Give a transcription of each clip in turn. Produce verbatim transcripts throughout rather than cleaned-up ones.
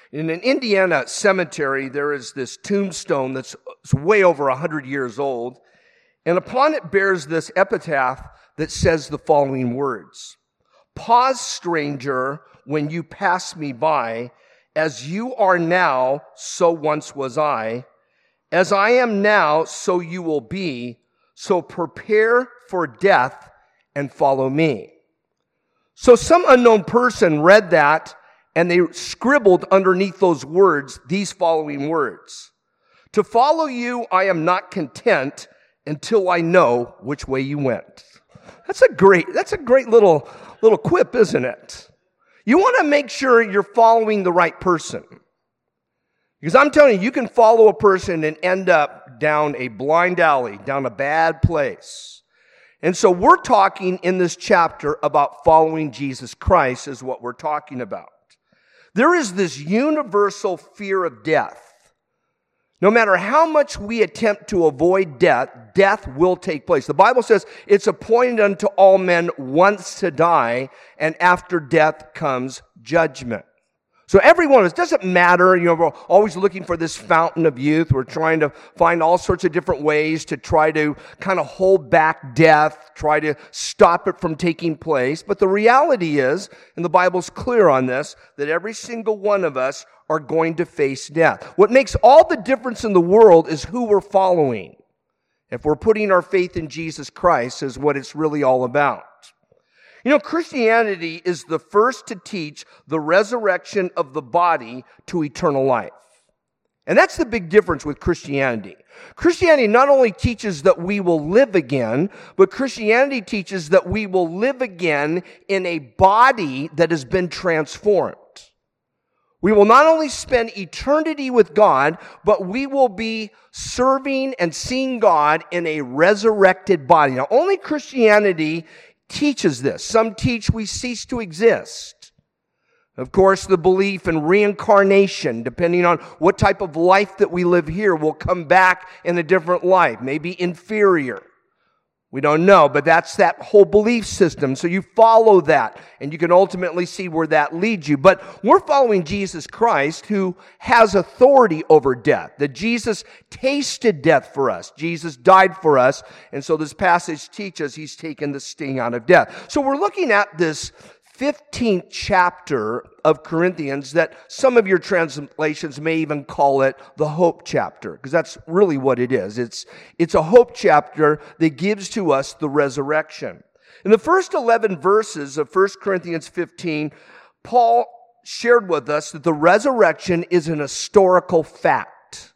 In an Indiana cemetery, there is this tombstone that's way over one hundred years old, and upon it bears this epitaph that says the following words: "Pause, stranger, when you pass me by. As you are now, so once was I. As I am now, so you will be. So prepare for death and follow me." So some unknown person read that, and they scribbled underneath those words these following words: "To follow you, I am not content until I know which way you went." That's a great, that's a great little, little quip, isn't it? You want to make sure you're following the right person. Because I'm telling you, you can follow a person and end up down a blind alley, down a bad place. And so we're talking in this chapter about following Jesus Christ is what we're talking about. There is this universal fear of death. No matter how much we attempt to avoid death, death will take place. The Bible says it's appointed unto all men once to die, and after death comes judgment. So every one of us, doesn't matter, you know, we're always looking for this fountain of youth. We're trying to find all sorts of different ways to try to kind of hold back death, try to stop it from taking place. But the reality is, and the Bible's clear on this, that every single one of us are going to face death. What makes all the difference in the world is who we're following. If we're putting our faith in Jesus Christ is what it's really all about. You know, Christianity is the first to teach the resurrection of the body to eternal life. And that's the big difference with Christianity. Christianity not only teaches that we will live again, but Christianity teaches that we will live again in a body that has been transformed. We will not only spend eternity with God, but we will be serving and seeing God in a resurrected body. Now, only Christianity teaches this. Some teach we cease to exist. Of course, the belief in reincarnation, depending on what type of life that we live here, will come back in a different life, maybe inferior. We don't know, but that's that whole belief system. So you follow that, and you can ultimately see where that leads you. But we're following Jesus Christ, who has authority over death. That Jesus tasted death for us. Jesus died for us. And so this passage teaches he's taken the sting out of death. So we're looking at this fifteenth chapter of Corinthians that some of your translations may even call it the hope chapter, because that's really what it is. It's, it's a hope chapter that gives to us the resurrection. In the first eleven verses of First Corinthians fifteen, Paul shared with us that the resurrection is an historical fact.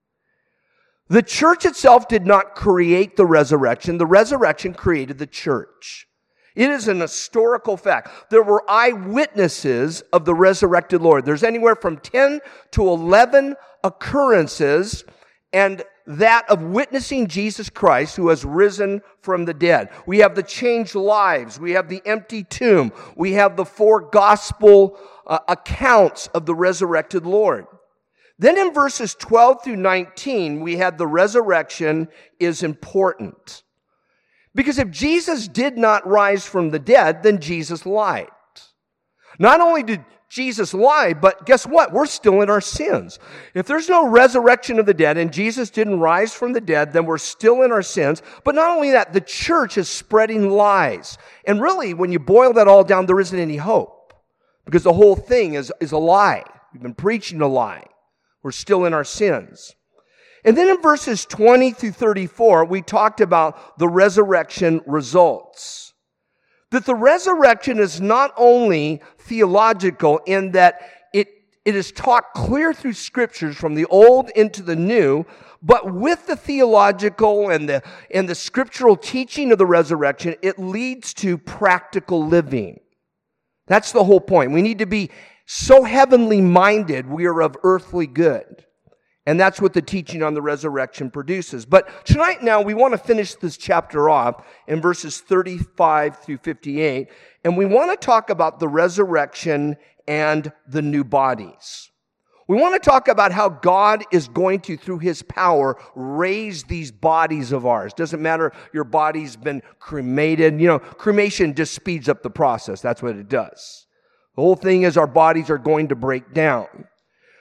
The church itself did not create the resurrection. The resurrection created the church. It is an historical fact. There were eyewitnesses of the resurrected Lord. There's anywhere from ten to eleven occurrences, and that of witnessing Jesus Christ who has risen from the dead. We have the changed lives. We have the empty tomb. We have the four gospel uh, accounts of the resurrected Lord. Then in verses twelve through nineteen, we had the resurrection is important. Because if Jesus did not rise from the dead, then Jesus lied. Not only did Jesus lie, but guess what? We're still in our sins. If there's no resurrection of the dead and Jesus didn't rise from the dead, then we're still in our sins. But not only that, the church is spreading lies. And really, when you boil that all down, there isn't any hope. Because the whole thing is, is a lie. We've been preaching a lie. We're still in our sins. And then in verses twenty through thirty-four, we talked about the resurrection results. That the resurrection is not only theological in that it, it is taught clear through scriptures from the old into the new, but with the theological and the, and the scriptural teaching of the resurrection, it leads to practical living. That's the whole point. We need to be so heavenly minded, we are of earthly good. And that's what the teaching on the resurrection produces. But tonight now, we want to finish this chapter off in verses thirty-five through fifty-eight. And we want to talk about the resurrection and the new bodies. We want to talk about how God is going to, through His power, raise these bodies of ours. Doesn't matter if your body's been cremated. You know, cremation just speeds up the process. That's what it does. The whole thing is our bodies are going to break down.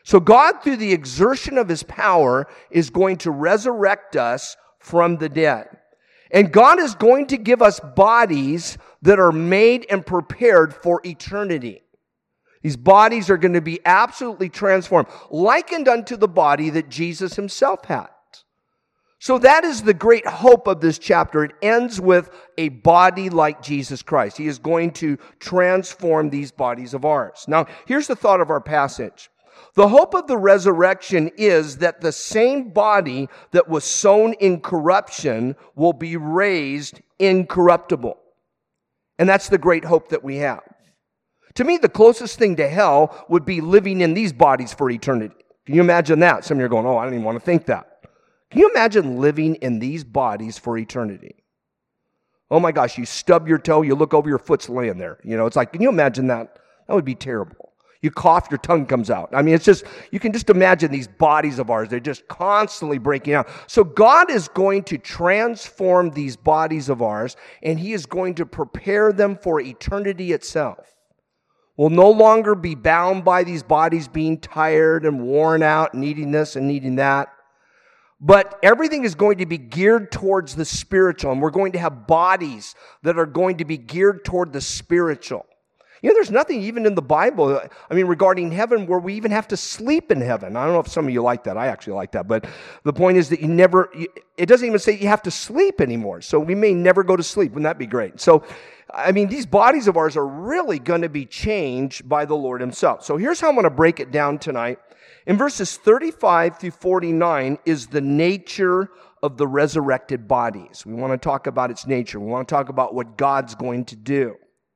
So God, through the exertion of his power, is going to resurrect us from the dead. And God is going to give us bodies that are made and prepared for eternity. These bodies are going to be absolutely transformed, likened unto the body that Jesus himself had. So that is the great hope of this chapter. It ends with a body like Jesus Christ. He is going to transform these bodies of ours. Now, here's the thought of our passage. The hope of the resurrection is that the same body that was sown in corruption will be raised incorruptible. And that's the great hope that we have. To me, the closest thing to hell would be living in these bodies for eternity. Can you imagine that? Some of you are going, oh, I don't even want to think that. Can you imagine living in these bodies for eternity? Oh my gosh, you stub your toe, you look over, your foot's laying there. You know, it's like, can you imagine that? That would be terrible. You cough, your tongue comes out. I mean, it's just, you can just imagine these bodies of ours. They're just constantly breaking out. So God is going to transform these bodies of ours, and he is going to prepare them for eternity itself. We'll no longer be bound by these bodies being tired and worn out, needing this and needing that. But everything is going to be geared towards the spiritual, and we're going to have bodies that are going to be geared toward the spiritual. You know, there's nothing even in the Bible, I mean, regarding heaven where we even have to sleep in heaven. I don't know if some of you like that. I actually like that. But the point is that you never, it doesn't even say you have to sleep anymore. So we may never go to sleep. Wouldn't that be great? So, I mean, these bodies of ours are really going to be changed by the Lord himself. So here's how I'm going to break it down tonight. In verses thirty-five through forty-nine is the nature of the resurrected bodies. We want to talk about its nature. We want to talk about what God's going to do.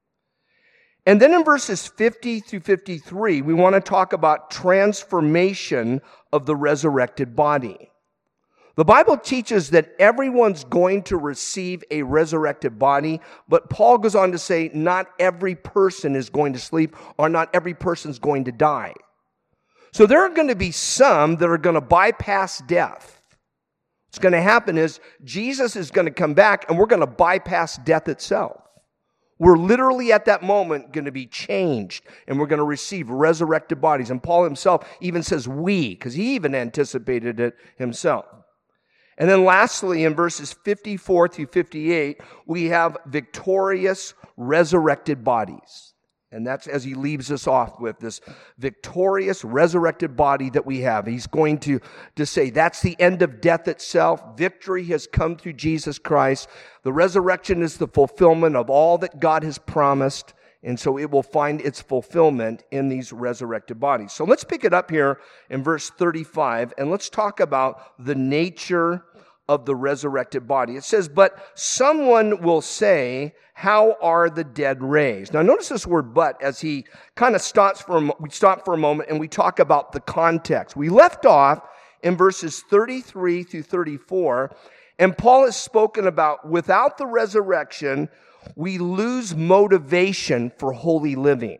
And then in verses fifty through fifty-three, we want to talk about transformation of the resurrected body. The Bible teaches that everyone's going to receive a resurrected body, but Paul goes on to say not every person is going to sleep, or not every person's going to die. So there are going to be some that are going to bypass death. What's going to happen is Jesus is going to come back and we're going to bypass death itself. We're literally at that moment going to be changed and we're going to receive resurrected bodies. And Paul himself even says we, because he even anticipated it himself. And then lastly, in verses fifty-four through fifty-eight, we have victorious resurrected bodies. And that's as he leaves us off with this victorious resurrected body that we have. He's going to, to say that's the end of death itself. Victory has come through Jesus Christ. The resurrection is the fulfillment of all that God has promised. And so it will find its fulfillment in these resurrected bodies. So let's pick it up here in verse thirty-five and let's talk about the nature of the resurrected body. It says, but someone will say, how are the dead raised? Now notice this word but as he kind of stops for a, we stop for a moment and we talk about the context. We left off in verses thirty-three through thirty-four, and Paul has spoken about without the resurrection, we lose motivation for holy living.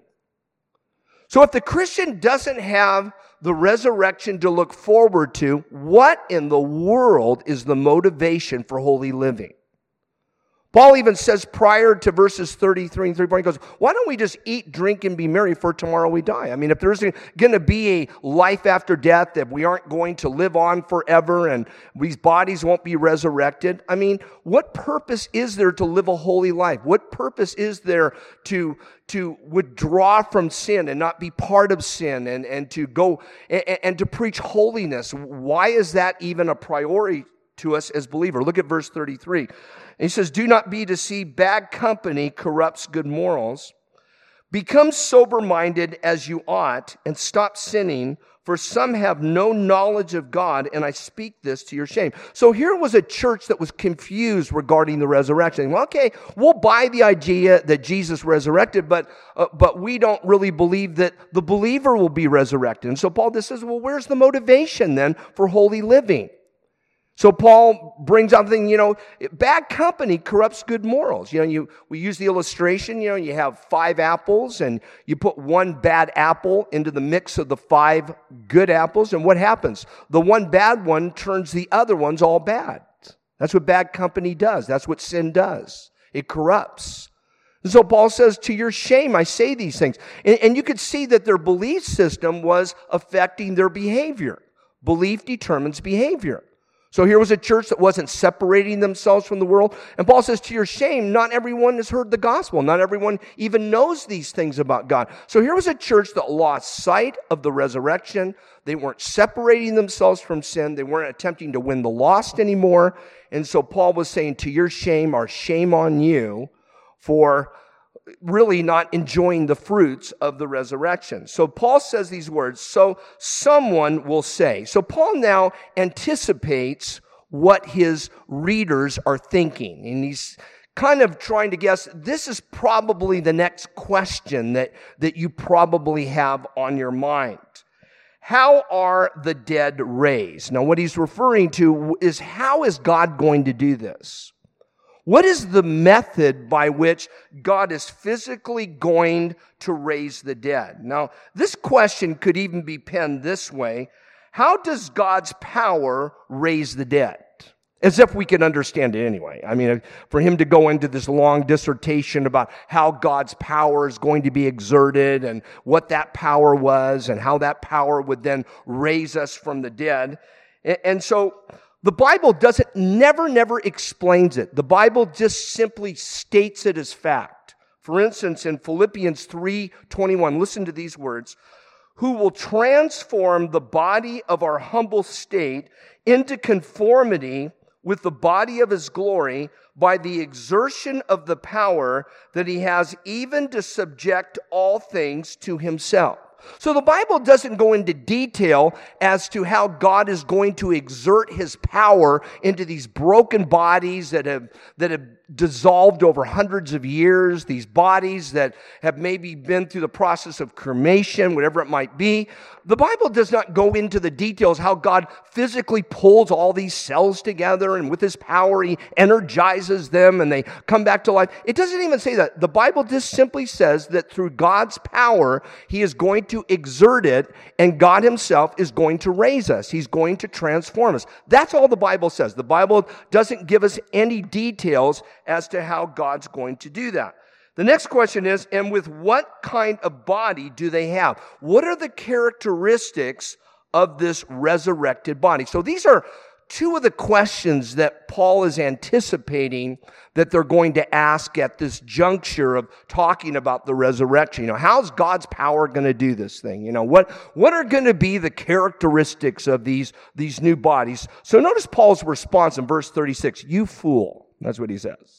So if the Christian doesn't have the resurrection to look forward to, what in the world is the motivation for holy living? Paul even says prior to verses thirty-three and thirty-four, he goes, why don't we just eat, drink, and be merry, for tomorrow we die? I mean, if there's going to be a life after death, that we aren't going to live on forever and these bodies won't be resurrected, I mean, what purpose is there to live a holy life? What purpose is there to, to withdraw from sin and not be part of sin and, and to go and, and to preach holiness? Why is that even a priority to us as believers? Look at verse thirty-three. And he says, do not be deceived. Bad company corrupts good morals. Become sober-minded as you ought and stop sinning, for some have no knowledge of God, and I speak this to your shame. So here was a church that was confused regarding the resurrection. Well, okay, we'll buy the idea that Jesus resurrected, but uh, but we don't really believe that the believer will be resurrected. And so Paul just says, well, where's the motivation then for holy living? So Paul brings up the thing, you know, bad company corrupts good morals. You know, you we use the illustration, you know, you have five apples and you put one bad apple into the mix of the five good apples, and what happens? The one bad one turns the other ones all bad. That's what bad company does. That's what sin does. It corrupts. And so Paul says, to your shame, I say these things. And, and you could see that their belief system was affecting their behavior. Belief determines behavior. So here was a church that wasn't separating themselves from the world. And Paul says, to your shame, not everyone has heard the gospel. Not everyone even knows these things about God. So here was a church that lost sight of the resurrection. They weren't separating themselves from sin. They weren't attempting to win the lost anymore. And so Paul was saying, to your shame, or shame on you, for really not enjoying the fruits of the resurrection. So Paul says these words, so someone will say. So Paul now anticipates what his readers are thinking. And he's kind of trying to guess, this is probably the next question that, that you probably have on your mind. How are the dead raised? Now what he's referring to is, how is God going to do this? What is the method by which God is physically going to raise the dead? Now, this question could even be penned this way. How does God's power raise the dead? As if we can understand it anyway. I mean, for him to go into this long dissertation about how God's power is going to be exerted and what that power was and how that power would then raise us from the dead. And so the Bible doesn't, never, never explains it. The Bible just simply states it as fact. For instance, in Philippians three twenty-one, listen to these words, who will transform the body of our humble state into conformity with the body of his glory by the exertion of the power that he has even to subject all things to himself. So the Bible doesn't go into detail as to how God is going to exert his power into these broken bodies that have, that have dissolved over hundreds of years, these bodies that have maybe been through the process of cremation, whatever it might be. The Bible does not go into the details how God physically pulls all these cells together and with his power he energizes them and they come back to life. It doesn't even say that. The Bible just simply says that through God's power, he is going to exert it and God himself is going to raise us. He's going to transform us. That's all the Bible says. The Bible doesn't give us any details as to how God's going to do that. The next question is, and with what kind of body do they have? What are the characteristics of this resurrected body? So these are two of the questions that Paul is anticipating that they're going to ask at this juncture of talking about the resurrection. You know, how's God's power going to do this thing? You know, what, what are going to be the characteristics of these, these new bodies? So notice Paul's response in verse thirty-six, you fool. That's what he says.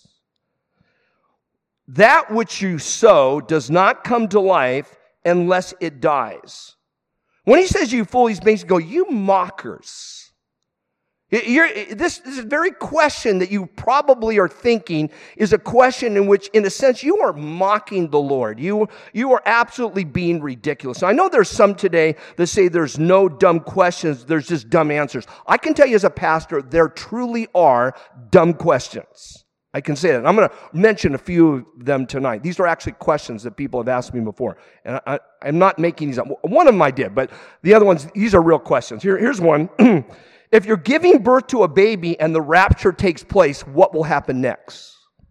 That which you sow does not come to life unless it dies. When he says you fool, he's basically going, you mockers. You're, this, this very question that you probably are thinking is a question in which, in a sense, you are mocking the Lord. You, you are absolutely being ridiculous. I know there's some today that say there's no dumb questions, there's just dumb answers. I can tell you as a pastor, there truly are dumb questions. I can say that. I'm going to mention a few of them tonight. These are actually questions that people have asked me before. And I, I'm not making these up. One of them I did, but the other ones, these are real questions. Here, here's one. If you're giving birth to a baby and the rapture takes place, what will happen next?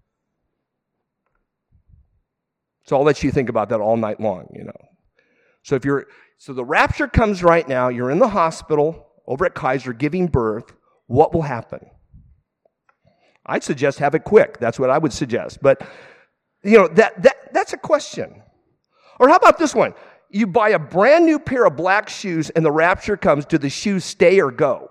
So I'll let you think about that all night long, you know. So if you're, so the rapture comes right now, you're in the hospital over at Kaiser giving birth, what will happen? I'd suggest have it quick. That's what I would suggest. But, you know, that, that that's a question. Or how about this one? You buy a brand new pair of black shoes and the rapture comes, do the shoes stay or go?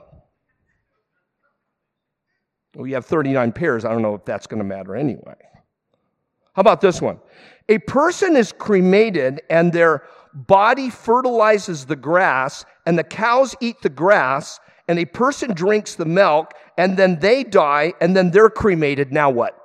Well, you have thirty-nine pairs. I don't know if that's going to matter anyway. How about this one? A person is cremated and their body fertilizes the grass and the cows eat the grass and a person drinks the milk and then they die and then they're cremated. Now what?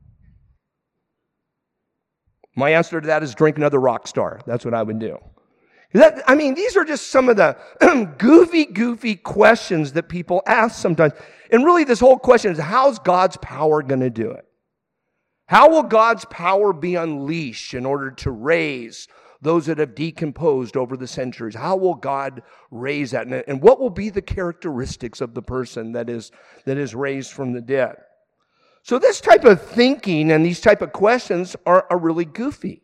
My answer to that is drink another rock star. That's what I would do. That, I mean, these are just some of the goofy, goofy questions that people ask sometimes. And really this whole question is, how's God's power going to do it? How will God's power be unleashed in order to raise those that have decomposed over the centuries? How will God raise that? And, and what will be the characteristics of the person that is, that is raised from the dead? So this type of thinking and these type of questions are, are really goofy.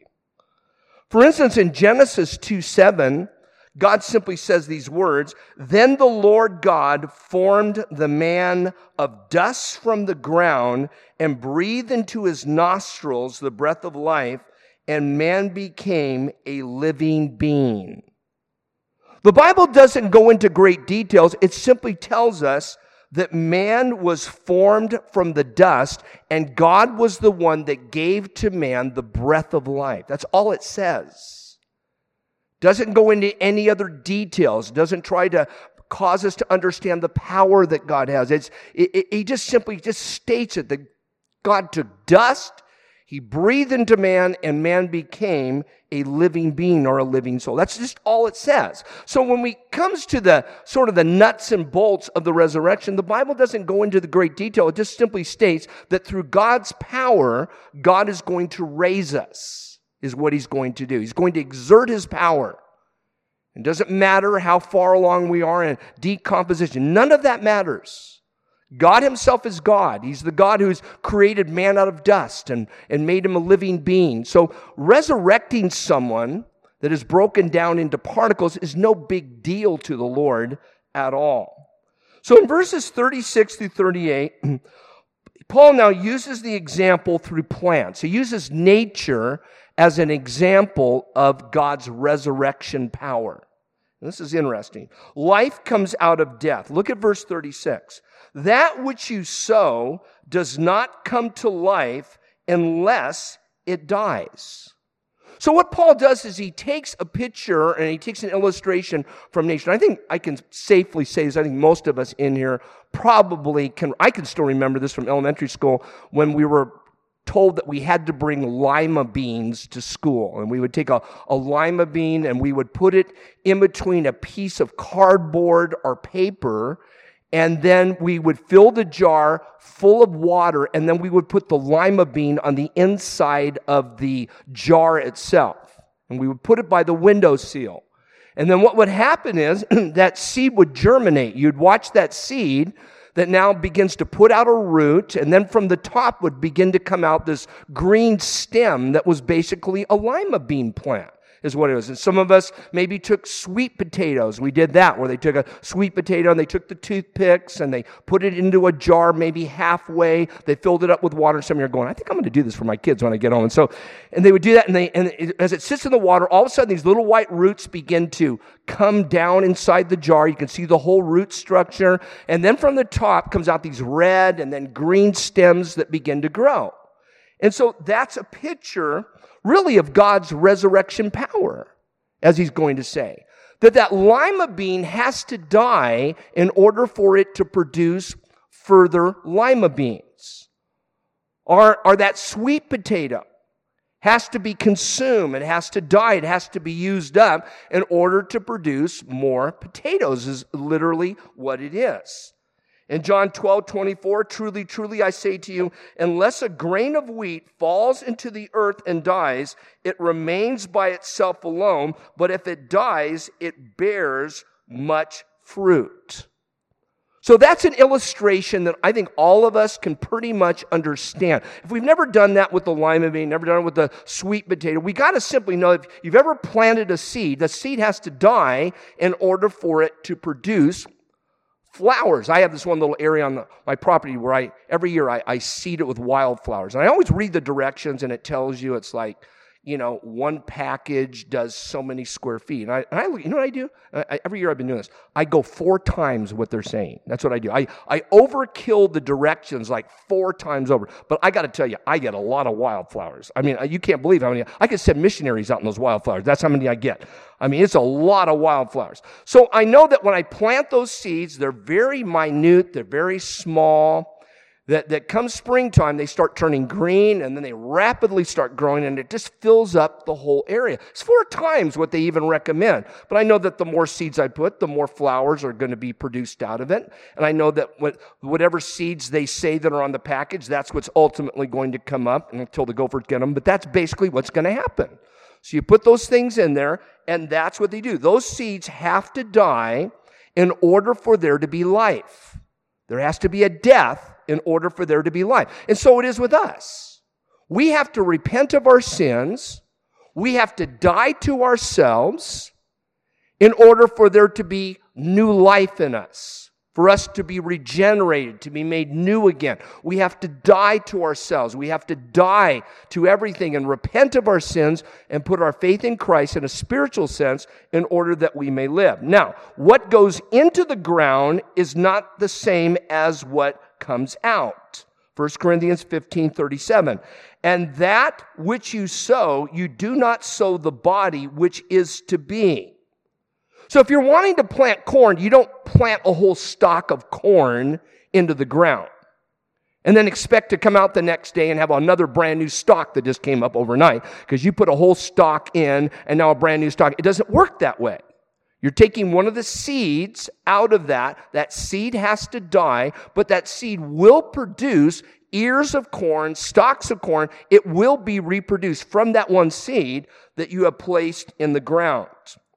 For instance, in Genesis two seven, God simply says these words, "Then the Lord God formed the man of dust from the ground and breathed into his nostrils the breath of life, and man became a living being." The Bible doesn't go into great details. It simply tells us that man was formed from the dust, and God was the one that gave to man the breath of life. That's all it says. Doesn't go into any other details. Doesn't try to cause us to understand the power that God has. It's, it, it, he just simply just states it, that God took dust, he breathed into man, and man became a living being or a living soul. That's just all it says. So when we comes to the sort of the nuts and bolts of the resurrection, the Bible doesn't go into the great detail. It just simply states that through God's power, God is going to raise us, is what he's going to do. He's going to exert his power. It doesn't matter how far along we are in decomposition. None of that matters. God himself is God. He's the God who's created man out of dust and, and made him a living being. So resurrecting someone that is broken down into particles is no big deal to the Lord at all. So in verses thirty-six through thirty-eight, Paul now uses the example through plants. He uses nature as an example of God's resurrection power. And this is interesting. Life comes out of death. Look at verse thirty-six. That which you sow does not come to life unless it dies. So what Paul does is he takes a picture and he takes an illustration from nature. I think I can safely say this. I think most of us in here probably can. I can still remember this from elementary school when we were told that we had to bring lima beans to school. And we would take a, a lima bean and we would put it in between a piece of cardboard or paper, and then we would fill the jar full of water, and then we would put the lima bean on the inside of the jar itself. And we would put it by the windowsill. And then what would happen is that seed would germinate. You'd watch that seed that now begins to put out a root, and then from the top would begin to come out this green stem that was basically a lima bean plant, is what it was. And some of us maybe took sweet potatoes. We did that, where they took a sweet potato and they took the toothpicks and they put it into a jar maybe halfway. They filled it up with water. Some of you are going, I think I'm going to do this for my kids when I get home. And so, and they would do that, and they, and it, as it sits in the water, all of a sudden these little white roots begin to come down inside the jar. You can see the whole root structure. And then from the top comes out these red and then green stems that begin to grow. And so that's a picture really of God's resurrection power, as he's going to say. That that lima bean has to die in order for it to produce further lima beans. Or, or that sweet potato has to be consumed, it has to die, it has to be used up in order to produce more potatoes, is literally what it is. In John twelve twenty-four, truly, truly, I say to you, unless a grain of wheat falls into the earth and dies, it remains by itself alone, but if it dies, it bears much fruit. So that's an illustration that I think all of us can pretty much understand. If we've never done that with the lima bean, never done it with the sweet potato, we got to simply know if you've ever planted a seed, the seed has to die in order for it to produce flowers. I have this one little area on the, my property where I, every year I, I seed it with wildflowers. And I always read the directions, and it tells you it's like, you know, one package does so many square feet. And I, and I you know what I do? I, every year I've been doing this. I go four times what they're saying. That's what I do. I, I overkill the directions like four times over. But I got to tell you, I get a lot of wildflowers. I mean, you can't believe how many. I could send missionaries out in those wildflowers. That's how many I get. I mean, it's a lot of wildflowers. So I know that when I plant those seeds, they're very minute, they're very small. That, that comes springtime, they start turning green, and then they rapidly start growing, and it just fills up the whole area. It's four times what they even recommend. But I know that the more seeds I put, the more flowers are going to be produced out of it. And I know that what, whatever seeds they say that are on the package, that's what's ultimately going to come up until the gophers get them. But that's basically what's going to happen. So you put those things in there, and that's what they do. Those seeds have to die in order for there to be life. There has to be a death in order for there to be life. And so it is with us. We have to repent of our sins. We have to die to ourselves in order for there to be new life in us, for us to be regenerated, to be made new again. We have to die to ourselves. We have to die to everything and repent of our sins and put our faith in Christ in a spiritual sense in order that we may live. Now, what goes into the ground is not the same as what comes out. First Corinthians fifteen thirty-seven. And that which you sow, you do not sow the body which is to be. So if you're wanting to plant corn, you don't plant a whole stalk of corn into the ground and then expect to come out the next day and have another brand new stalk that just came up overnight because you put a whole stalk in and now a brand new stalk. It doesn't work that way. You're taking one of the seeds out of that. That seed has to die, but that seed will produce ears of corn, stalks of corn. It will be reproduced from that one seed that you have placed in the ground.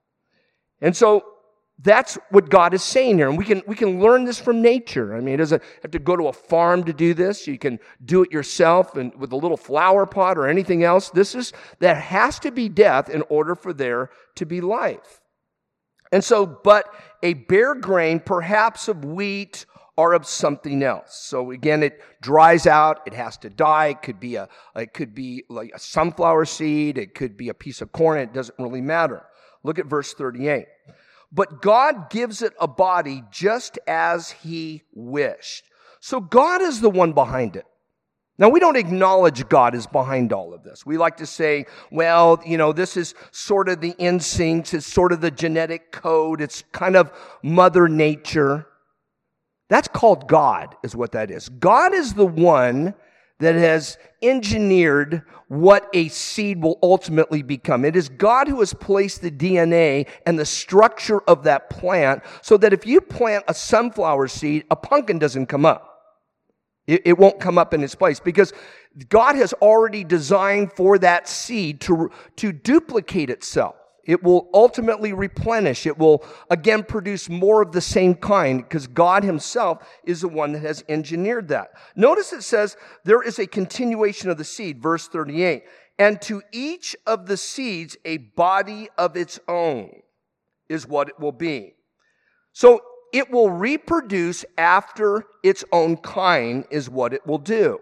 And so that's what God is saying here. And we can we can learn this from nature. I mean, it doesn't have to go to a farm to do this. You can do it yourself and with a little flower pot or anything else. This is, there has to be death in order for there to be life. And so, but a bare grain, perhaps of wheat or of something else. So again, it dries out. It has to die. It could be a, it could be like a sunflower seed. It could be a piece of corn. It doesn't really matter. Look at verse thirty-eight. But God gives it a body just as he wished. So God is the one behind it. Now, we don't acknowledge God is behind all of this. We like to say, well, you know, this is sort of the instincts. It's sort of the genetic code. It's kind of Mother Nature. That's called God, is what that is. God is the one that has engineered what a seed will ultimately become. It is God who has placed the D N A and the structure of that plant so that if you plant a sunflower seed, a pumpkin doesn't come up. It, it won't come up in its place because God has already designed for that seed to, to duplicate itself. It will ultimately replenish. It will, again, produce more of the same kind because God himself is the one that has engineered that. Notice it says there is a continuation of the seed, verse thirty-eight. And to each of the seeds a body of its own is what it will be. So it will reproduce after its own kind is what it will do.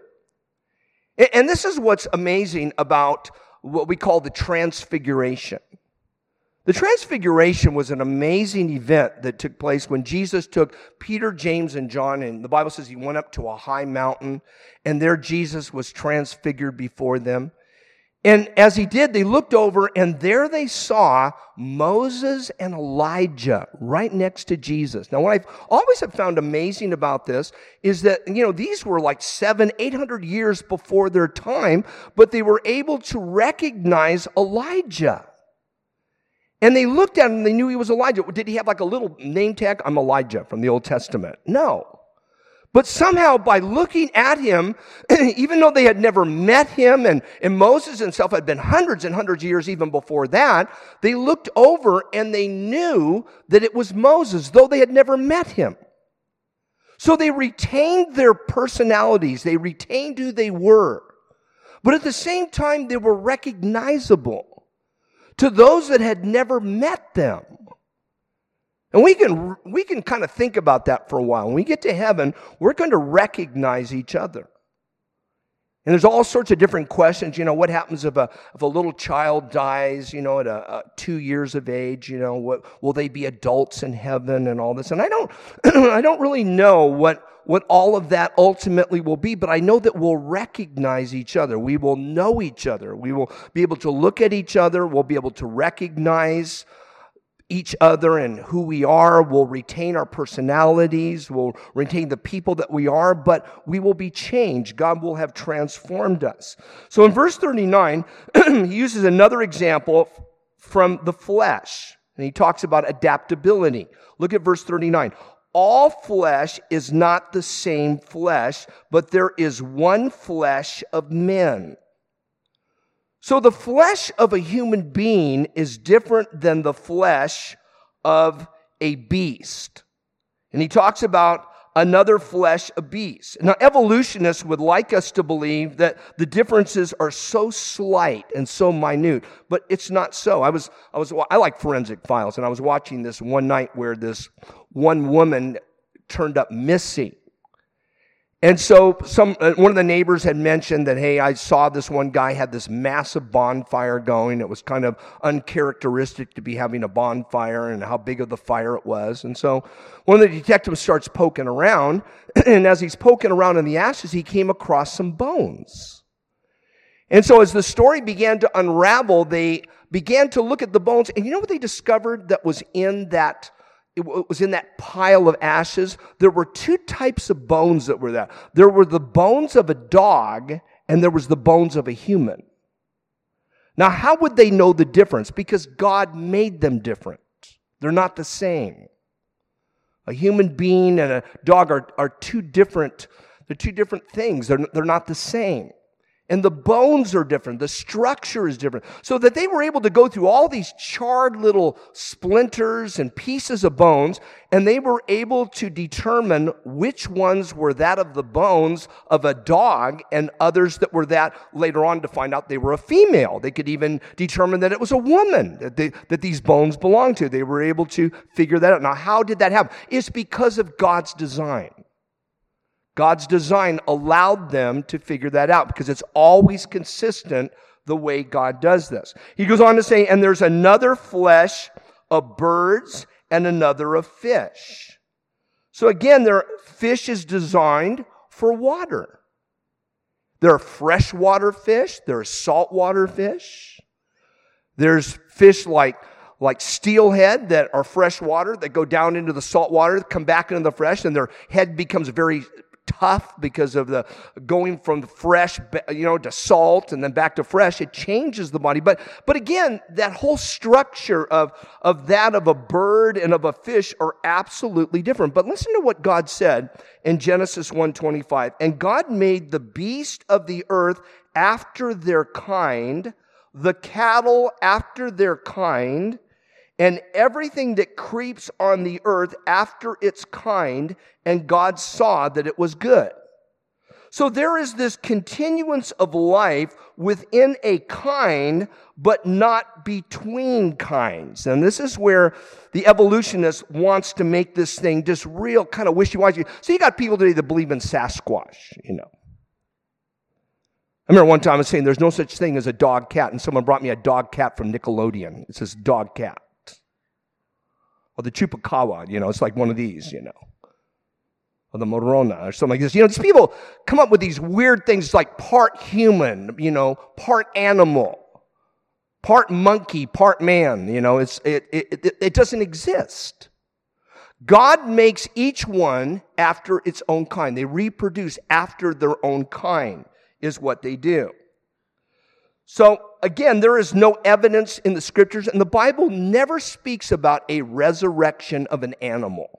And this is what's amazing about what we call the transfiguration. The transfiguration was an amazing event that took place when Jesus took Peter, James, and John, and the Bible says he went up to a high mountain, and there Jesus was transfigured before them. And as he did, they looked over, and there they saw Moses and Elijah right next to Jesus. Now, what I've always have found amazing about this is that, you know, these were like seven, eight hundred years before their time, but they were able to recognize Elijah. And they looked at him and they knew he was Elijah. Did he have like a little name tag? I'm Elijah from the Old Testament. No. But somehow by looking at him, even though they had never met him and, and Moses himself had been hundreds and hundreds of years even before that, they looked over and they knew that it was Moses, though they had never met him. So they retained their personalities. They retained who they were. But at the same time, they were recognizable to those that had never met them. And we can we can kind of think about that for a while. When we get to heaven, we're going to recognize each other. And there's all sorts of different questions. You know, what happens if a if a little child dies, you know, at a, a two years of age, you know, what will they be adults in heaven and all this? And I don't I don't really know what what all of that ultimately will be, but I know that we'll recognize each other. We will know each other. We will be able to look at each other. We'll be able to recognize each other and who we are. We'll retain our personalities. We'll retain the people that we are, but we will be changed. God will have transformed us. So in verse thirty-nine, he uses another example from the flesh, and he talks about adaptability. Look at verse thirty-nine. All flesh is not the same flesh, but there is one flesh of men. So the flesh of a human being is different than the flesh of a beast. And he talks about another flesh a beast. Now, evolutionists would like us to believe that the differences are so slight and so minute, but it's not so. I was, I was, I like forensic files, and I was watching this one night where this one woman turned up missing. And so some uh, one of the neighbors had mentioned that, hey, I saw this one guy had this massive bonfire going. It was kind of uncharacteristic to be having a bonfire and how big of the fire it was. And so one of the detectives starts poking around, and as he's poking around in the ashes, he came across some bones. And so as the story began to unravel, they began to look at the bones, and you know what they discovered that was in that It was in that pile of ashes? There were two types of bones that were there. There were the bones of a dog, and there was the bones of a human. Now, how would they know the difference? Because God made them different. They're not the same. A human being and a dog are, are two different, they're two different things. They're, they're not the same. And the bones are different. The structure is different. So that they were able to go through all these charred little splinters and pieces of bones, and they were able to determine which ones were that of the bones of a dog and others that were that later on to find out they were a female. They could even determine that it was a woman that, they, that these bones belonged to. They were able to figure that out. Now, how did that happen? It's because of God's design. God's design allowed them to figure that out because it's always consistent the way God does this. He goes on to say, and there's another flesh of birds and another of fish. So again, there, fish is designed for water. There are freshwater fish. There are saltwater fish. There's fish like like steelhead that are freshwater that go down into the salt water, come back into the fresh, and their head becomes very tough because of the going from the fresh, you know, to salt and then back to fresh. It changes the body. But but again, that whole structure of, of that of a bird and of a fish are absolutely different. But listen to what God said in Genesis one twenty-five. And God made the beast of the earth after their kind, the cattle after their kind, and everything that creeps on the earth after its kind, and God saw that it was good. So there is this continuance of life within a kind, but not between kinds. And this is where the evolutionist wants to make this thing just real kind of wishy-washy. So you got people today that believe in Sasquatch, you know. I remember one time I was saying there's no such thing as a dog cat, and someone brought me a dog cat from Nickelodeon. It says dog cat. Or the Chupacabra, you know, it's like one of these, you know. Or the Morona or something like this. You know, these people come up with these weird things like part human, you know, part animal, part monkey, part man, you know. It's it it, it doesn't exist. God makes each one after its own kind. They reproduce after their own kind is what they do. So, again, there is no evidence in the scriptures, and the Bible never speaks about a resurrection of an animal.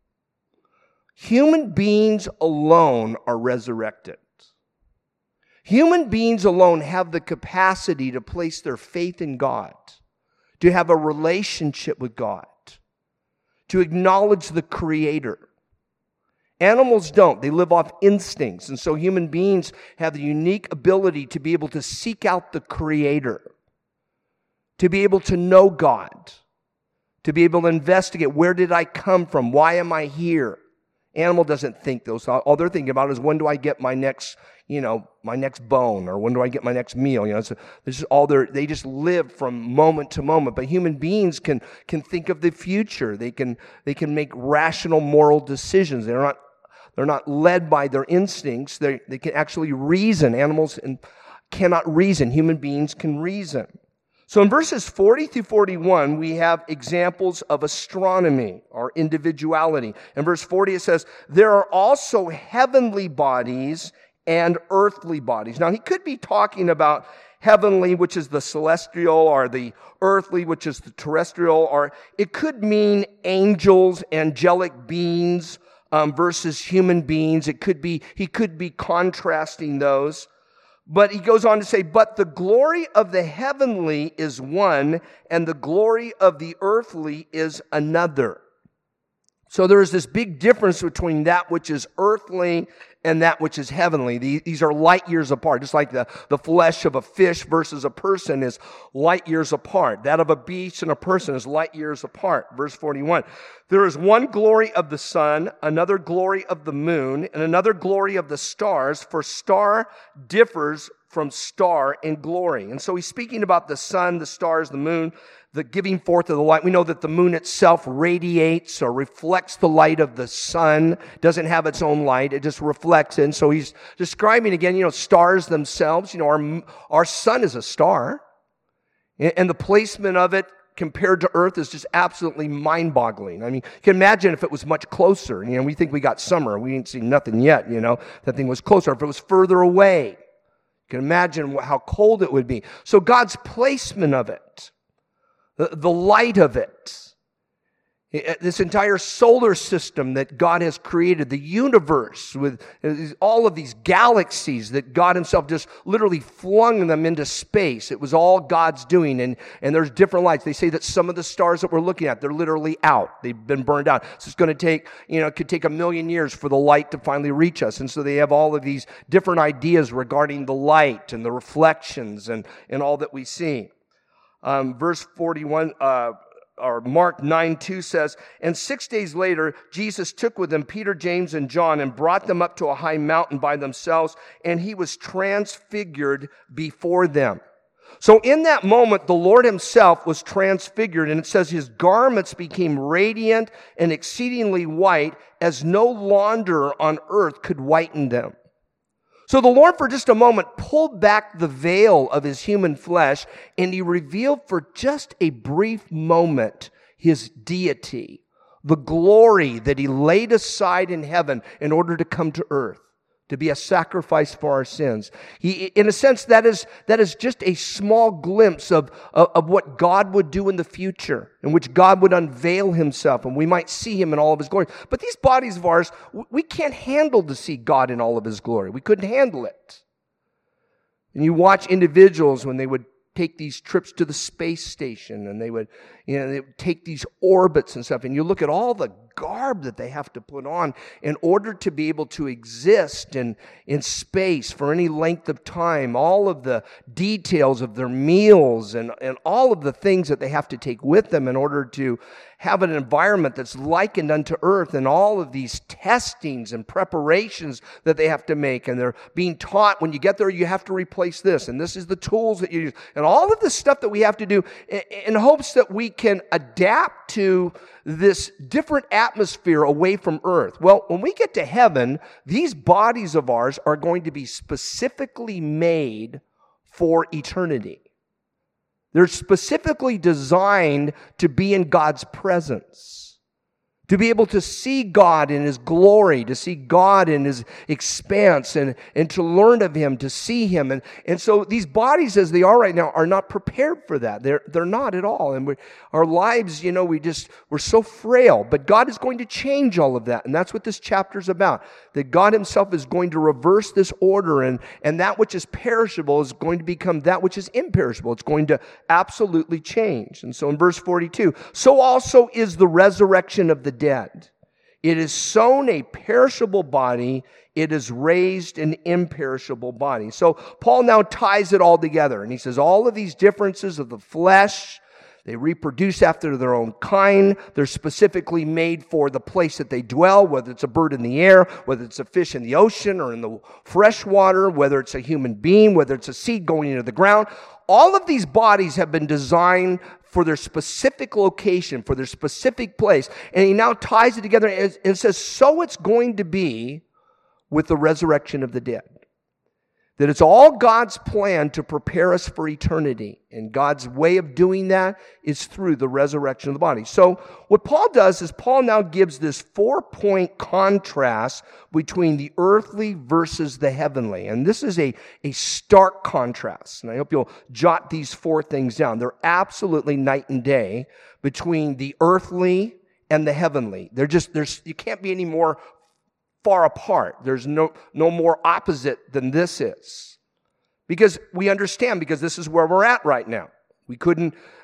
Human beings alone are resurrected. Human beings alone have the capacity to place their faith in God, to have a relationship with God, to acknowledge the Creator. Animals don't. They live off instincts. And so human beings have the unique ability to be able to seek out the Creator, to be able to know God, to be able to investigate, where did I come from? Why am I here? Animal doesn't think those. All they're thinking about is, when do I get my next, you know, my next bone, or when do I get my next meal? You know, so this is all they're, they just live from moment to moment. But human beings can can think of the future. They can they can make rational moral decisions. They're not They're not led by their instincts. They, they can actually reason. Animals cannot reason. Human beings can reason. So in verses forty through forty-one, we have examples of astronomy or individuality. In verse forty, it says, there are also heavenly bodies and earthly bodies. Now, he could be talking about heavenly, which is the celestial, or the earthly, which is the terrestrial, or it could mean angels, angelic beings, Um, versus human beings. It could be, he could be contrasting those. But he goes on to say, but the glory of the heavenly is one, and the glory of the earthly is another. So there is this big difference between that which is earthly and that which is heavenly. These are light years apart. Just like the, the flesh of a fish versus a person is light years apart. That of a beast and a person is light years apart. Verse forty-one. There is one glory of the sun, another glory of the moon, and another glory of the stars, for star differs from star in glory. And so he's speaking about the sun, the stars, the moon, the giving forth of the light. We know that the moon itself radiates or reflects the light of the sun, doesn't have its own light, it just reflects it. And so he's describing again, you know, stars themselves. You know, our, our sun is a star, and the placement of it compared to Earth is just absolutely mind-boggling. I mean, you can imagine if it was much closer. You know, we think we got summer, we ain't seen nothing yet, you know, that thing was closer. If it was further away, you can imagine how cold it would be. So God's placement of it, The, the light of it, this entire solar system that God has created, the universe with all of these galaxies that God himself just literally flung them into space. It was all God's doing, and, and there's different lights. They say that some of the stars that we're looking at, they're literally out. They've been burned out. So it's going to take, you know, it could take a million years for the light to finally reach us. And so they have all of these different ideas regarding the light and the reflections and, and all that we see. Um, verse forty-one, uh, or Mark nine two says, and six days later, Jesus took with him Peter, James, and John and brought them up to a high mountain by themselves, and he was transfigured before them. So in that moment, the Lord himself was transfigured, and it says his garments became radiant and exceedingly white, as no launderer on earth could whiten them. So the Lord, for just a moment, pulled back the veil of his human flesh, and he revealed for just a brief moment his deity, the glory that he laid aside in heaven in order to come to earth, to be a sacrifice for our sins. He, in a sense, that is, that is just a small glimpse of, of, of what God would do in the future, in which God would unveil himself, and we might see him in all of his glory. But these bodies of ours, we can't handle to see God in all of his glory. We couldn't handle it. And you watch individuals when they would take these trips to the space station, and they would, you know, they would take these orbits and stuff, and you look at all the garb that they have to put on in order to be able to exist in, in space for any length of time, all of the details of their meals and, and all of the things that they have to take with them in order to have an environment that's likened unto earth, and all of these testings and preparations that they have to make. And they're being taught, when you get there, you have to replace this, and this is the tools that you use, and all of the stuff that we have to do in, in hopes that we can adapt to this different atmosphere away from earth. Well, when we get to heaven, these bodies of ours are going to be specifically made for eternity. They're specifically designed to be in God's presence, to be able to see God in his glory, to see God in his expanse, and, and to learn of him, to see him. And, and so these bodies as they are right now are not prepared for that. They're, they're not at all. And we, our lives, you know, we just, we're so frail. But God is going to change all of that. And that's what this chapter is about. That God himself is going to reverse this order, and, and that which is perishable is going to become that which is imperishable. It's going to absolutely change. And so in verse forty-two, so also is the resurrection of the dead. It is sown a perishable body, it is raised an imperishable body. So Paul now ties it all together, and he says all of these differences of the flesh, they reproduce after their own kind. They're specifically made for the place that they dwell, whether it's a bird in the air, whether it's a fish in the ocean or in the fresh water, whether it's a human being, whether it's a seed going into the ground. All of these bodies have been designed for their specific location, for their specific place. And he now ties it together and says, so it's going to be with the resurrection of the dead. That it's all God's plan to prepare us for eternity. And God's way of doing that is through the resurrection of the body. So what Paul does is Paul now gives this four-point contrast between the earthly versus the heavenly. And this is a, a stark contrast. And I hope you'll jot these four things down. They're absolutely night and day between the earthly and the heavenly. They're just, there's, you can't be any more far apart. There's no, no more opposite than this is. Because we understand, because this is where we're at right now. We couldn't,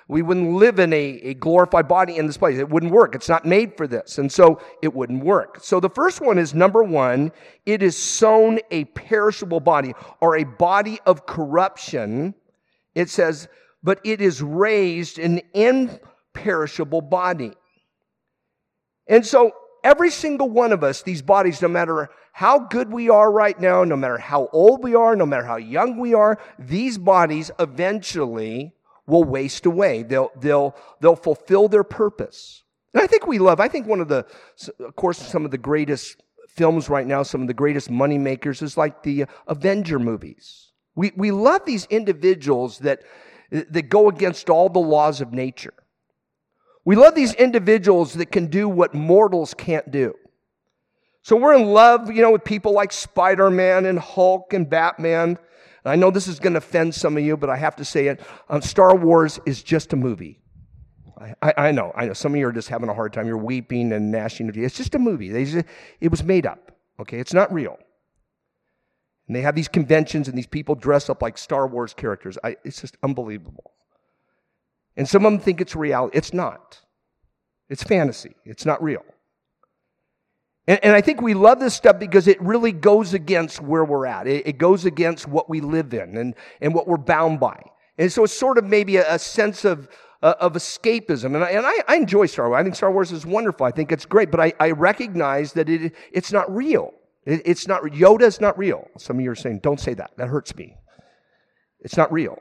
We wouldn't live in a, a glorified body in this place. It wouldn't work. It's not made for this. And so it wouldn't work. So the first one is, number one, it is sown a perishable body, or a body of corruption. It says, but it is raised an imperishable body. And so every single one of us, these bodies, no matter how good we are right now, no matter how old we are, no matter how young we are, these bodies eventually will waste away. They'll, they'll, they'll fulfill their purpose. And I think we love, I think one of the, of course, some of the greatest films right now, some of the greatest money makers is like the Avenger movies. We, we love these individuals that, that go against all the laws of nature. We love these individuals that can do what mortals can't do. So we're in love, you know, with people like Spider-Man and Hulk and Batman. And I know this is going to offend some of you, but I have to say it. Um, Star Wars is just a movie. I, I, I know, I know. Some of you are just having a hard time. You're weeping and gnashing of teeth. It's just a movie. They just, it was made up, okay? It's not real. And they have these conventions and these people dress up like Star Wars characters. I, it's just unbelievable. And some of them think it's reality. It's not. It's fantasy. It's not real. And, and I think we love this stuff because it really goes against where we're at. It, it goes against what we live in and, and what we're bound by. And so it's sort of maybe a, a sense of, uh, of escapism. And, I, and I, I enjoy Star Wars. I think Star Wars is wonderful. I think it's great. But I, I recognize that it, it's not real. It, it's not, Yoda's not real. Some of you are saying, don't say that. That hurts me. It's not real.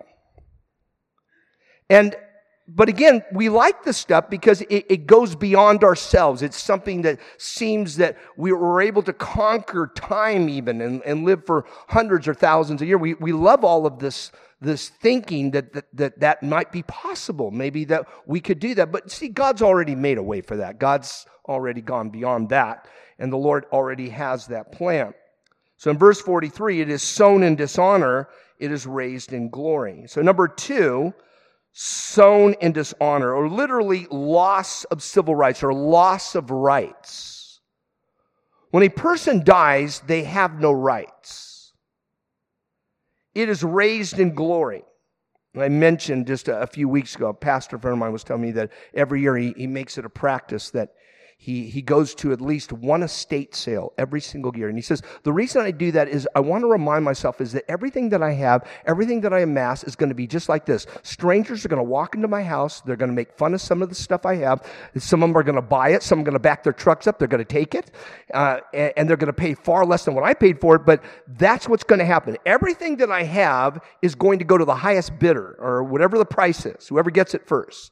And But again, we like this stuff because it, it goes beyond ourselves. It's something that seems that we were able to conquer time even and, and live for hundreds or thousands a year. We, we love all of this, this thinking that, that, that that might be possible. Maybe that we could do that. But see, God's already made a way for that. God's already gone beyond that. And the Lord already has that plan. So in verse forty-three, it is sown in dishonor. It is raised in glory. So number two, sown in dishonor, or literally loss of civil rights or loss of rights. When a person dies, they have no rights. It is raised in glory. I mentioned just a, a few weeks ago, a pastor friend of mine was telling me that every year he, he makes it a practice that He, he goes to at least one estate sale every single year. And he says, the reason I do that is I want to remind myself is that everything that I have, everything that I amass is going to be just like this. Strangers are going to walk into my house. They're going to make fun of some of the stuff I have. Some of them are going to buy it. Some are going to back their trucks up. They're going to take it. Uh, and, and they're going to pay far less than what I paid for it. But that's what's going to happen. Everything that I have is going to go to the highest bidder or whatever the price is, whoever gets it first.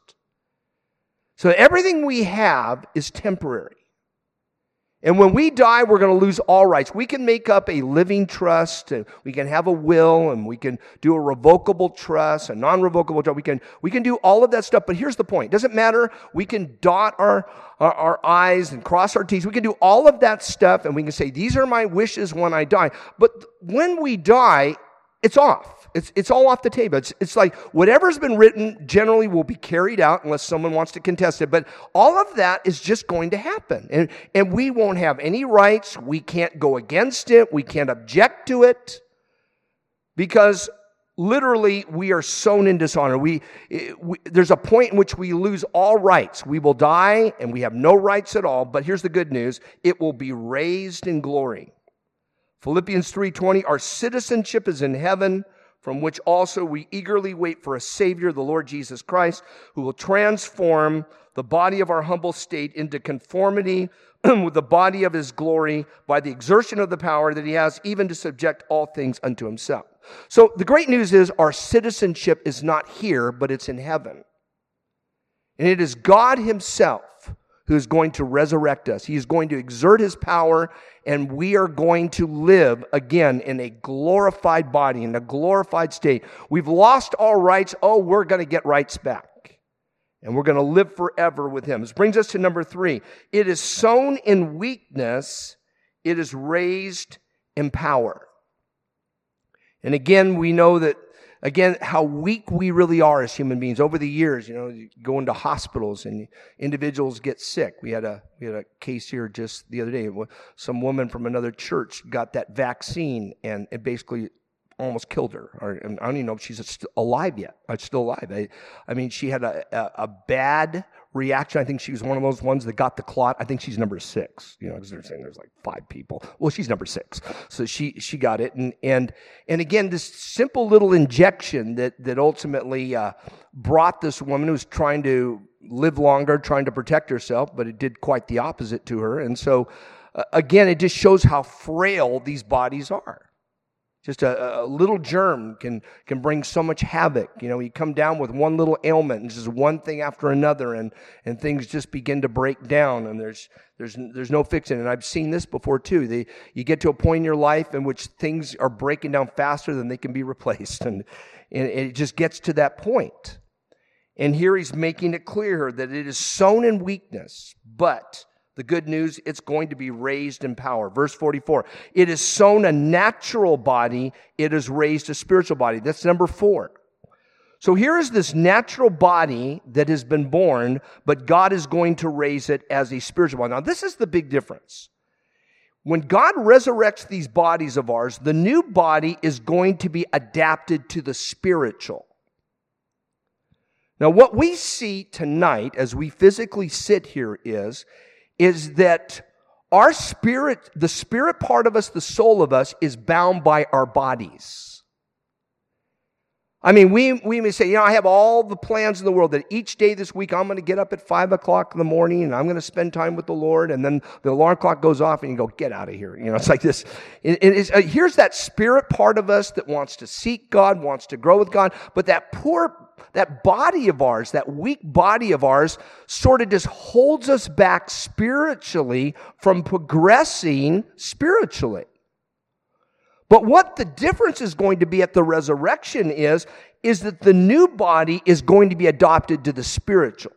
So everything we have is temporary. And when we die, we're going to lose all rights. We can make up a living trust, and we can have a will, and we can do a revocable trust, a non-revocable trust. We can, we can do all of that stuff, but here's the point. It doesn't matter. We can dot our, our, our I's and cross our T's. We can do all of that stuff, and we can say, these are my wishes when I die. But when we die, it's off. It's it's all off the table. It's it's like whatever's been written generally will be carried out unless someone wants to contest it. But all of that is just going to happen. And, and we won't have any rights. We can't go against it. We can't object to it. Because literally we are sown in dishonor. We, we there's a point in which we lose all rights. We will die and we have no rights at all. But here's the good news. It will be raised in glory. Philippians three twenty, our citizenship is in heaven, from which also we eagerly wait for a Savior, the Lord Jesus Christ, who will transform the body of our humble state into conformity with the body of his glory by the exertion of the power that he has, even to subject all things unto himself. So the great news is our citizenship is not here, but it's in heaven. And it is God himself who is going to resurrect us. He is going to exert his power, and we are going to live again in a glorified body, in a glorified state. We've lost all rights. Oh, we're going to get rights back. And we're going to live forever with him. This brings us to number three. It is sown in weakness. It is raised in power. And again, we know that Again, how weak we really are as human beings. Over the years, you know, you go into hospitals and individuals get sick. We had a we had a case here just the other day. Some woman from another church got that vaccine, and it basically almost killed her. Or, and I don't even know if she's st- alive yet. Uh, still alive. I, I mean, she had a, a, a bad reaction. I think she was one of those ones that got the clot. I think she's number six, you know, because they're saying there's like five people. Well, she's number six. So she, she got it. And, and, and again, this simple little injection that, that ultimately, uh, brought this woman who was trying to live longer, trying to protect herself, but it did quite the opposite to her. And so, uh, again, it just shows how frail these bodies are. Just a, a little germ can can bring so much havoc. You know, you come down with one little ailment, and just one thing after another, and and things just begin to break down, and there's there's there's no fixing it. And I've seen this before too. They, you get to a point in your life in which things are breaking down faster than they can be replaced, and and it just gets to that point. And here he's making it clear that it is sown in weakness, but the good news, it's going to be raised in power. Verse forty-four, it is sown a natural body, it is raised a spiritual body. That's number four. So here is this natural body that has been born, but God is going to raise it as a spiritual body. Now, this is the big difference. When God resurrects these bodies of ours, the new body is going to be adapted to the spiritual. Now, what we see tonight as we physically sit here is is that our spirit, the spirit part of us, the soul of us, is bound by our bodies. I mean, we, we may say, you know, I have all the plans in the world that each day this week I'm going to get up at five o'clock in the morning and I'm going to spend time with the Lord, and then the alarm clock goes off and you go, get out of here. You know, it's like this. It, it is, uh, here's that spirit part of us that wants to seek God, wants to grow with God, but that poor That body of ours, that weak body of ours, sort of just holds us back spiritually from progressing spiritually. But what the difference is going to be at the resurrection is, is that the new body is going to be adopted to the spiritual.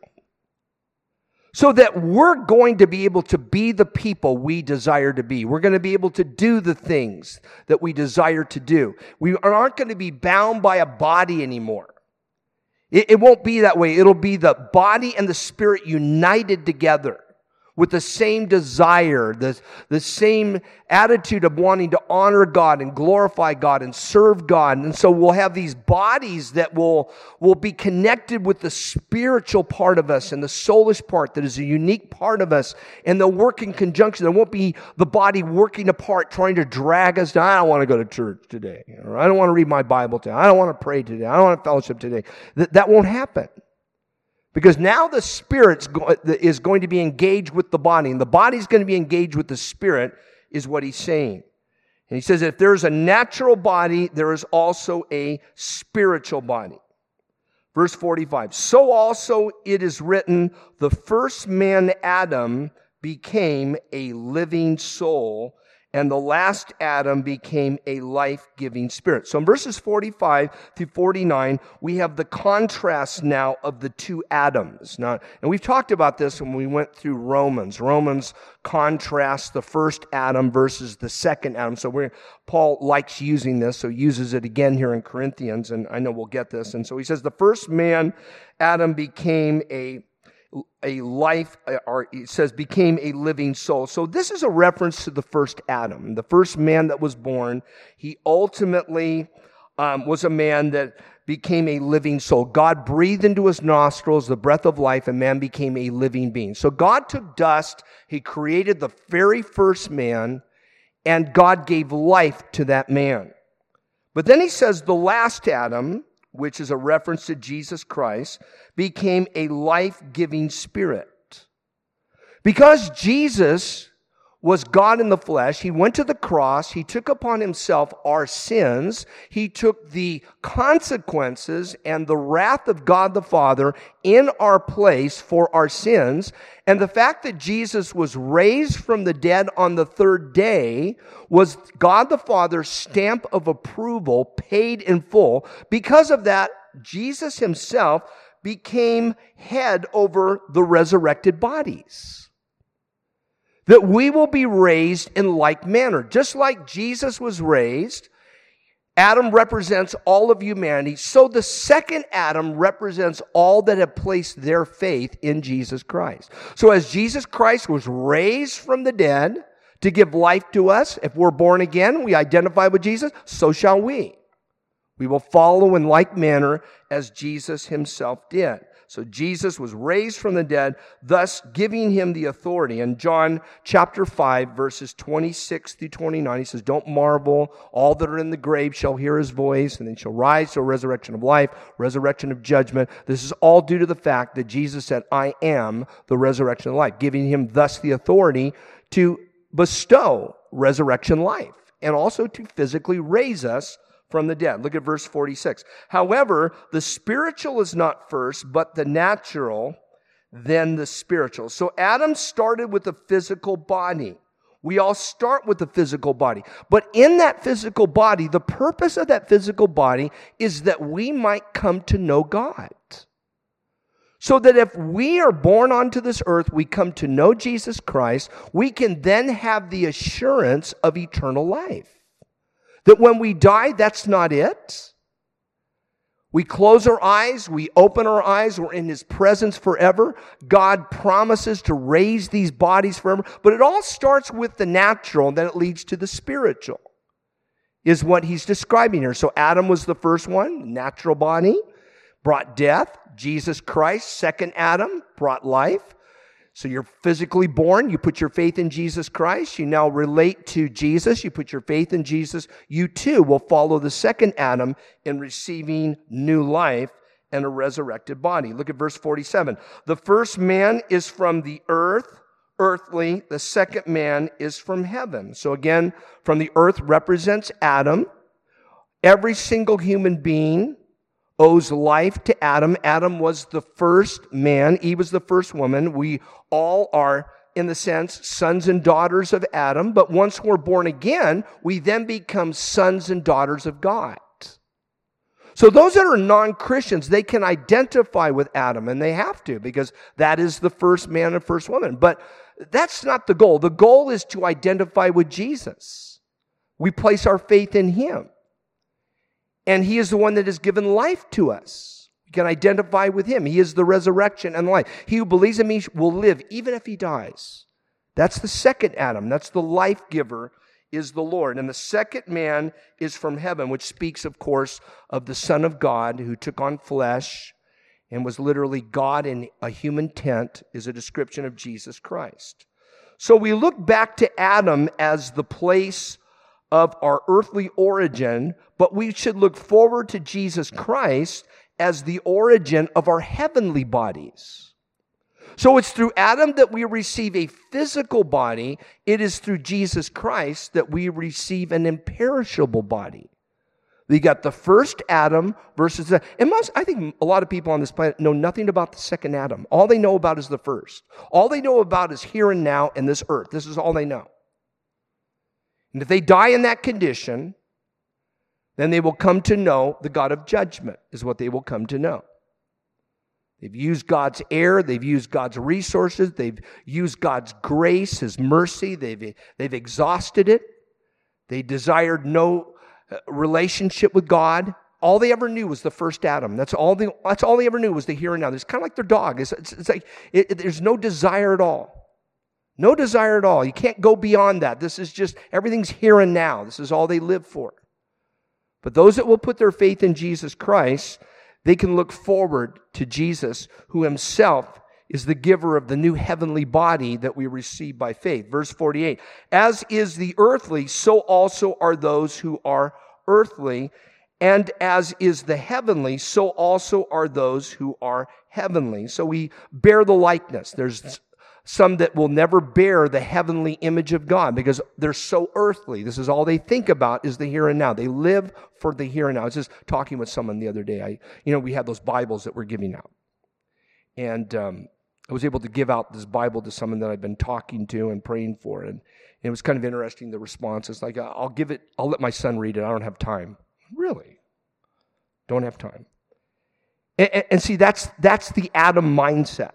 So that we're going to be able to be the people we desire to be. We're going to be able to do the things that we desire to do. We aren't going to be bound by a body anymore. It won't be that way. It'll be the body and the spirit united together with the same desire, the, the same attitude of wanting to honor God and glorify God and serve God. And so we'll have these bodies that will, will be connected with the spiritual part of us and the soulish part that is a unique part of us, and they'll work in conjunction. There won't be the body working apart, trying to drag us down. I don't want to go to church today. Or I don't want to read my Bible today. I don't want to pray today. I don't want to fellowship today. That, that won't happen. Because now the spirit is going to be engaged with the body, and the body is going to be engaged with the spirit, is what he's saying. And he says that if there's a natural body, there is also a spiritual body. Verse forty-five, so also it is written, the first man Adam became a living soul, and the last Adam became a life-giving spirit. So in verses forty-five through forty-nine, we have the contrast now of the two Adams. Now, and we've talked about this when we went through Romans. Romans contrasts the first Adam versus the second Adam. So we're, Paul likes using this, so uses it again here in Corinthians, and I know we'll get this. And so he says, the first man, Adam, became a a life, or it says became a living soul. So this is a reference to the first Adam, the first man that was born. He ultimately um, was a man that became a living soul. God breathed into his nostrils the breath of life, and man became a living being. So God took dust, he created the very first man, and God gave life to that man. But then he says the last Adam, which is a reference to Jesus Christ, became a life-giving spirit. Because Jesus was God in the flesh, he went to the cross, he took upon himself our sins, he took the consequences and the wrath of God the Father in our place for our sins, and the fact that Jesus was raised from the dead on the third day was God the Father's stamp of approval, paid in full. Because of that, Jesus himself became head over the resurrected bodies. That we will be raised in like manner. Just like Jesus was raised, Adam represents all of humanity, so the second Adam represents all that have placed their faith in Jesus Christ. So as Jesus Christ was raised from the dead to give life to us, if we're born again, we identify with Jesus, so shall we. We will follow in like manner as Jesus himself did. So Jesus was raised from the dead, thus giving him the authority. In John chapter five, verses twenty-six through twenty-nine, he says, don't marvel, all that are in the grave shall hear his voice, and then shall rise to a resurrection of life, resurrection of judgment. This is all due to the fact that Jesus said, I am the resurrection of life, giving him thus the authority to bestow resurrection life, and also to physically raise us from the dead. Look at verse forty-six. However, the spiritual is not first, but the natural, then the spiritual. So Adam started with a physical body. We all start with the physical body. But in that physical body, the purpose of that physical body is that we might come to know God. So that if we are born onto this earth, we come to know Jesus Christ, we can then have the assurance of eternal life. That when we die, that's not it. We close our eyes, we open our eyes, we're in his presence forever. God promises to raise these bodies forever. But it all starts with the natural, and then it leads to the spiritual, is what he's describing here. So Adam was the first one, natural body, brought death. Jesus Christ, second Adam, brought life. So you're physically born, you put your faith in Jesus Christ, you now relate to Jesus, you put your faith in Jesus, you too will follow the second Adam in receiving new life and a resurrected body. Look at verse forty-seven. The first man is from the earth, earthly. The second man is from heaven. So again, from the earth represents Adam. Every single human being owes life to Adam. Adam was the first man. Eve was the first woman. We all are, in the sense, sons and daughters of Adam. But once we're born again, we then become sons and daughters of God. So those that are non-Christians, they can identify with Adam, and they have to, because that is the first man and first woman. But that's not the goal. The goal is to identify with Jesus. We place our faith in him. And he is the one that has given life to us. We can identify with him. He is the resurrection and life. He who believes in me will live even if he dies. That's the second Adam. That's the life giver, is the Lord. And the second man is from heaven, which speaks, of course, of the Son of God who took on flesh and was literally God in a human tent, is a description of Jesus Christ. So we look back to Adam as the place of our earthly origin, but we should look forward to Jesus Christ as the origin of our heavenly bodies. So it's through Adam that we receive a physical body. It is through Jesus Christ that we receive an imperishable body. We got the first Adam versus the, and most, I think a lot of people on this planet know nothing about the second Adam. All they know about is the first. All they know about is here and now and this earth. This is all they know. And if they die in that condition, then they will come to know the God of judgment, is what they will come to know. They've used God's air, they've used God's resources, they've used God's grace, his mercy, they've, they've exhausted it. They desired no relationship with God. All they ever knew was the first Adam. That's all they, that's all they ever knew was the here and now. It's kind of like their dog. It's, it's, it's like it, it, there's no desire at all. No desire at all. You can't go beyond that. This is just, everything's here and now. This is all they live for. But those that will put their faith in Jesus Christ, they can look forward to Jesus, who himself is the giver of the new heavenly body that we receive by faith. Verse forty-eight, as is the earthly, so also are those who are earthly. And as is the heavenly, so also are those who are heavenly. So we bear the likeness. There's some that will never bear the heavenly image of God because they're so earthly. This is all they think about is the here and now. They live for the here and now. I was just talking with someone the other day. I, you know, we had those Bibles that we're giving out. And um, I was able to give out this Bible to someone that I've been talking to and praying for. And, and it was kind of interesting, the response. It's like, I'll give it, I'll let my son read it. I don't have time. Really? Don't have time. And, and, and see, that's that's the Adam mindset.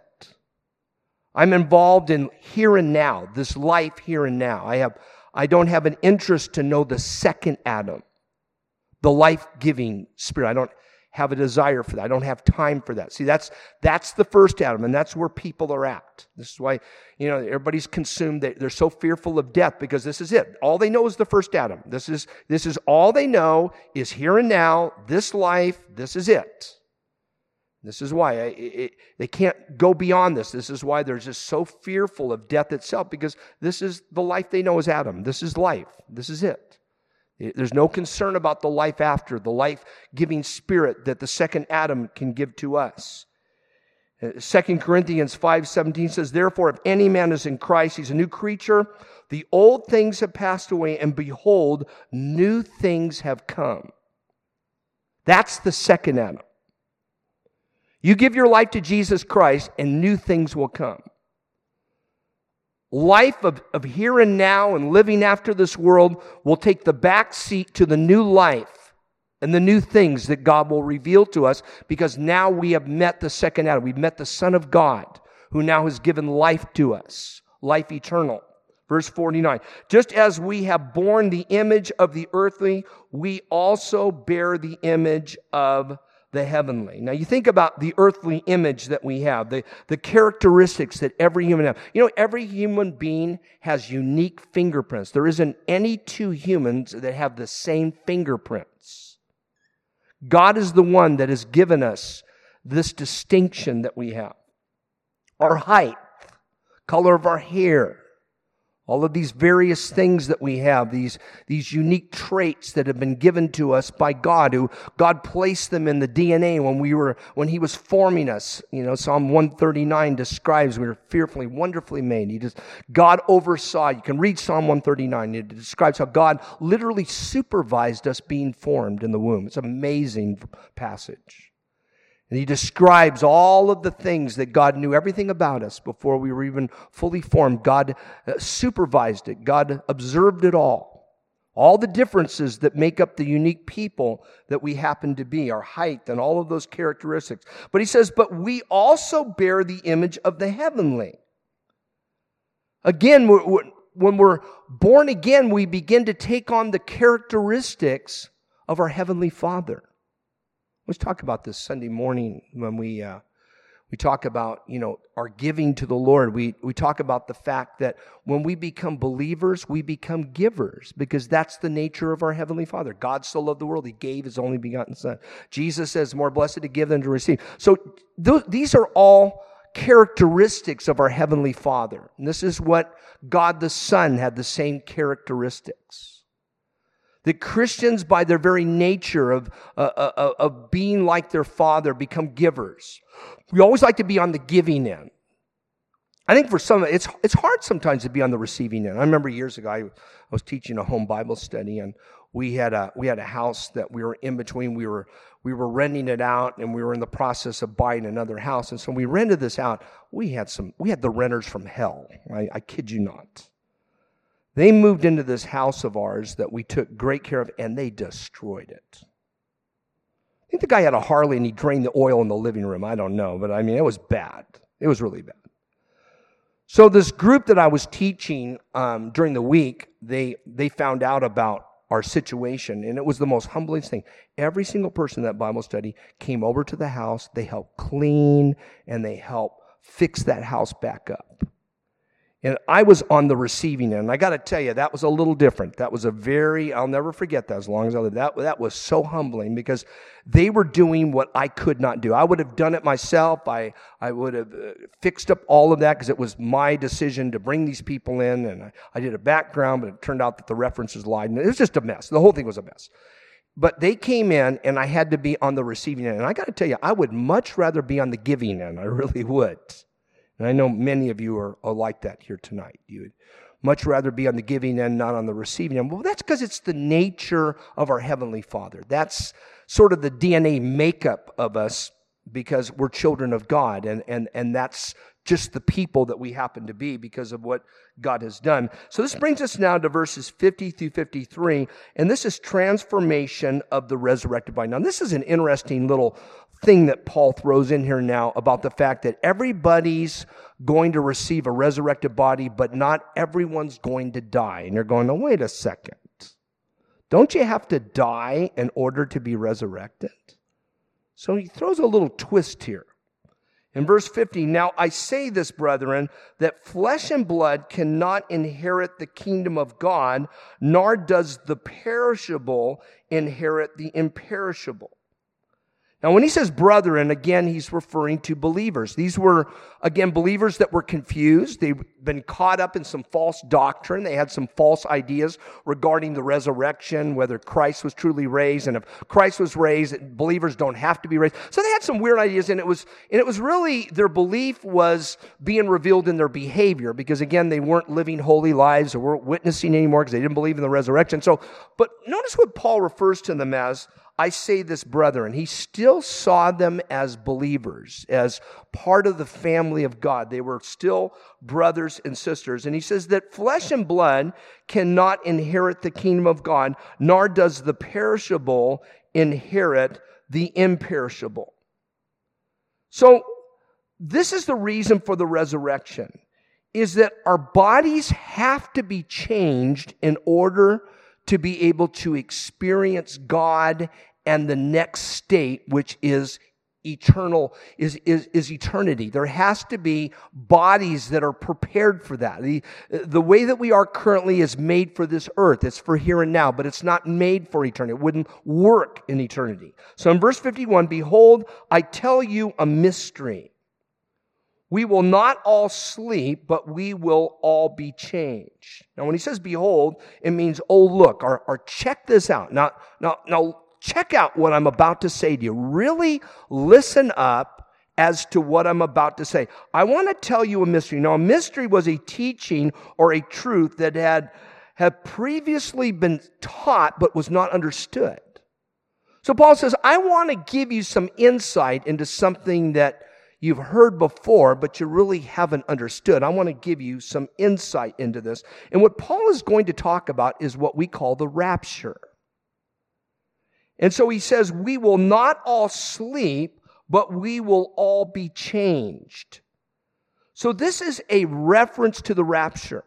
I'm involved in here and now, this life here and now. I have, I don't have an interest to know the second Adam, the life-giving spirit. I don't have a desire for that. I don't have time for that. See, that's that's the first Adam, and that's where people are at. This is why, you know, everybody's consumed. They, they're so fearful of death because this is it. All they know is the first Adam. This is this is all they know is here and now, this life, this is it. This is why it, it, they can't go beyond this. This is why they're just so fearful of death itself, because this is the life they know as Adam. This is life. This is it. There's no concern about the life after, the life-giving spirit that the second Adam can give to us. Second Corinthians five seventeen says, therefore, if any man is in Christ, he's a new creature. The old things have passed away, and behold, new things have come. That's the second Adam. You give your life to Jesus Christ, and new things will come. Life of, of here and now and living after this world will take the back seat to the new life and the new things that God will reveal to us, because now we have met the second Adam. We've met the Son of God, who now has given life to us, life eternal. Verse forty-nine, just as we have borne the image of the earthly, we also bear the image of the heavenly. Now you think about the earthly image that we have, the, the characteristics that every human has. You know, every human being has unique fingerprints. There isn't any two humans that have the same fingerprints. God is the one that has given us this distinction that we have. Our height, color of our hair, all of these various things that we have, these, these unique traits that have been given to us by God, who God placed them in the D N A when we were, when He was forming us. You know, Psalm one thirty-nine describes we were fearfully, wonderfully made. He just, God oversaw. You can read Psalm one thirty-nine. It describes how God literally supervised us being formed in the womb. It's an amazing passage. And he describes all of the things that God knew everything about us before we were even fully formed. God supervised it. God observed it all. All the differences that make up the unique people that we happen to be, our height and all of those characteristics. But he says, but we also bear the image of the heavenly. Again, when we're born again, we begin to take on the characteristics of our Heavenly Father. Let's talk about this Sunday morning when we uh, we talk about, you know, our giving to the Lord. We we talk about the fact that when we become believers, we become givers, because that's the nature of our Heavenly Father. God so loved the world, He gave His only begotten Son. Jesus says, more blessed to give than to receive. So th- these are all characteristics of our Heavenly Father. And this is what God the Son had, the same characteristics. That Christians, by their very nature of, uh, uh, of being like their Father, become givers. We always like to be on the giving end. I think for some, it's it's hard sometimes to be on the receiving end. I remember years ago, I, I was teaching a home Bible study, and we had a we had a house that we were in between. We were we were renting it out, and we were in the process of buying another house. And so when we rented this out, we had some we had the renters from hell. I, I kid you not. They moved into this house of ours that we took great care of, and they destroyed it. I think the guy had a Harley, and he drained the oil in the living room. I don't know, but I mean, it was bad. It was really bad. So this group that I was teaching um, during the week, they they found out about our situation, and it was the most humbling thing. Every single person in that Bible study came over to the house. They helped clean, and they helped fix that house back up. And I was on the receiving end. And I got to tell you, that was a little different. That was a very, I'll never forget that as long as I live. That, that was so humbling, because they were doing what I could not do. I would have done it myself. I, I would have uh, fixed up all of that, because it was my decision to bring these people in. And I, I did a background, but it turned out that the references lied. And it was just a mess. The whole thing was a mess. But they came in, and I had to be on the receiving end. And I got to tell you, I would much rather be on the giving end. I really would. And I know many of you are, are like that here tonight. You would much rather be on the giving end, not on the receiving end. Well, that's because it's the nature of our Heavenly Father. That's sort of the D N A makeup of us, because we're children of God. And, and, and that's just the people that we happen to be because of what God has done. So this brings us now to verses fifty through fifty-three. And this is transformation of the resurrected body. Now, this is an interesting little thing that Paul throws in here now about the fact that everybody's going to receive a resurrected body, but not everyone's going to die. And you're going, no, wait a second. Don't you have to die in order to be resurrected? So he throws a little twist here. In verse fifty, now I say this, brethren, that flesh and blood cannot inherit the kingdom of God, nor does the perishable inherit the imperishable. Now, when he says brethren, again, he's referring to believers. These were, again, believers that were confused. They've been caught up in some false doctrine. They had some false ideas regarding the resurrection, whether Christ was truly raised, and if Christ was raised, believers don't have to be raised. So they had some weird ideas, and it was, and it was really, their belief was being revealed in their behavior, because again, they weren't living holy lives or weren't witnessing anymore because they didn't believe in the resurrection. So, but notice what Paul refers to them as. I say this, brethren. He still saw them as believers, as part of the family of God. They were still brothers and sisters. And he says that flesh and blood cannot inherit the kingdom of God, nor does the perishable inherit the imperishable. So this is the reason for the resurrection, is that our bodies have to be changed in order to be able to experience God and the next state, which is eternal, is, is, is eternity. There has to be bodies that are prepared for that. The, the way that we are currently is made for this earth. It's for here and now, but it's not made for eternity. It wouldn't work in eternity. So in verse fifty-one, behold, I tell you a mystery. We will not all sleep, but we will all be changed. Now, when he says behold, it means, oh, look, or, or check this out. Now, now, now, check out what I'm about to say to you. Really listen up as to what I'm about to say. I want to tell you a mystery. Now, a mystery was a teaching or a truth that had, had previously been taught but was not understood. So Paul says, I want to give you some insight into something that you've heard before, but you really haven't understood. I want to give you some insight into this. And what Paul is going to talk about is what we call the rapture. And so he says, we will not all sleep, but we will all be changed. So this is a reference to the rapture.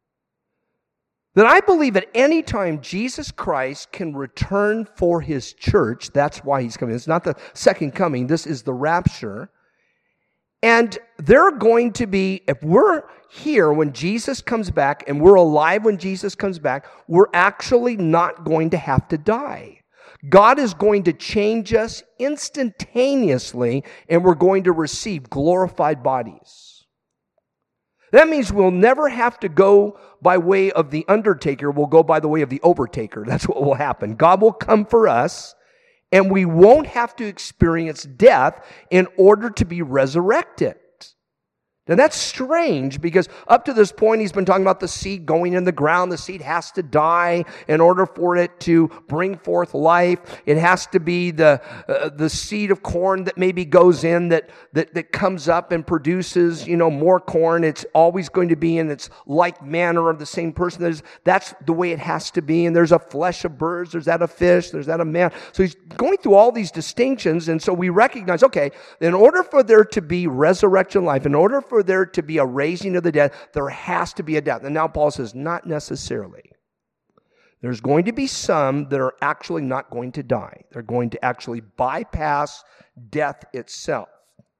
That I believe at any time Jesus Christ can return for his church. That's why he's coming. It's not the second coming. This is the rapture. And they're going to be, if we're here when Jesus comes back and we're alive when Jesus comes back, we're actually not going to have to die. God is going to change us instantaneously, and we're going to receive glorified bodies. That means we'll never have to go by way of the undertaker. We'll go by the way of the overtaker. That's what will happen. God will come for us, and we won't have to experience death in order to be resurrected. Now that's strange, because up to this point he's been talking about the seed going in the ground. The seed has to die in order for it to bring forth life. It has to be the uh, the seed of corn that maybe goes in that, that that comes up and produces, you know, more corn. It's always going to be in its like manner of the same person. There's, that's the way it has to be. And there's a flesh of birds. There's that of fish. There's that of man. So he's going through all these distinctions. And so we recognize, okay, in order for there to be resurrection life, in order for For there to be a raising of the dead, there has to be a death. And now Paul says, not necessarily. There's going to be some that are actually not going to die. They're going to actually bypass death itself.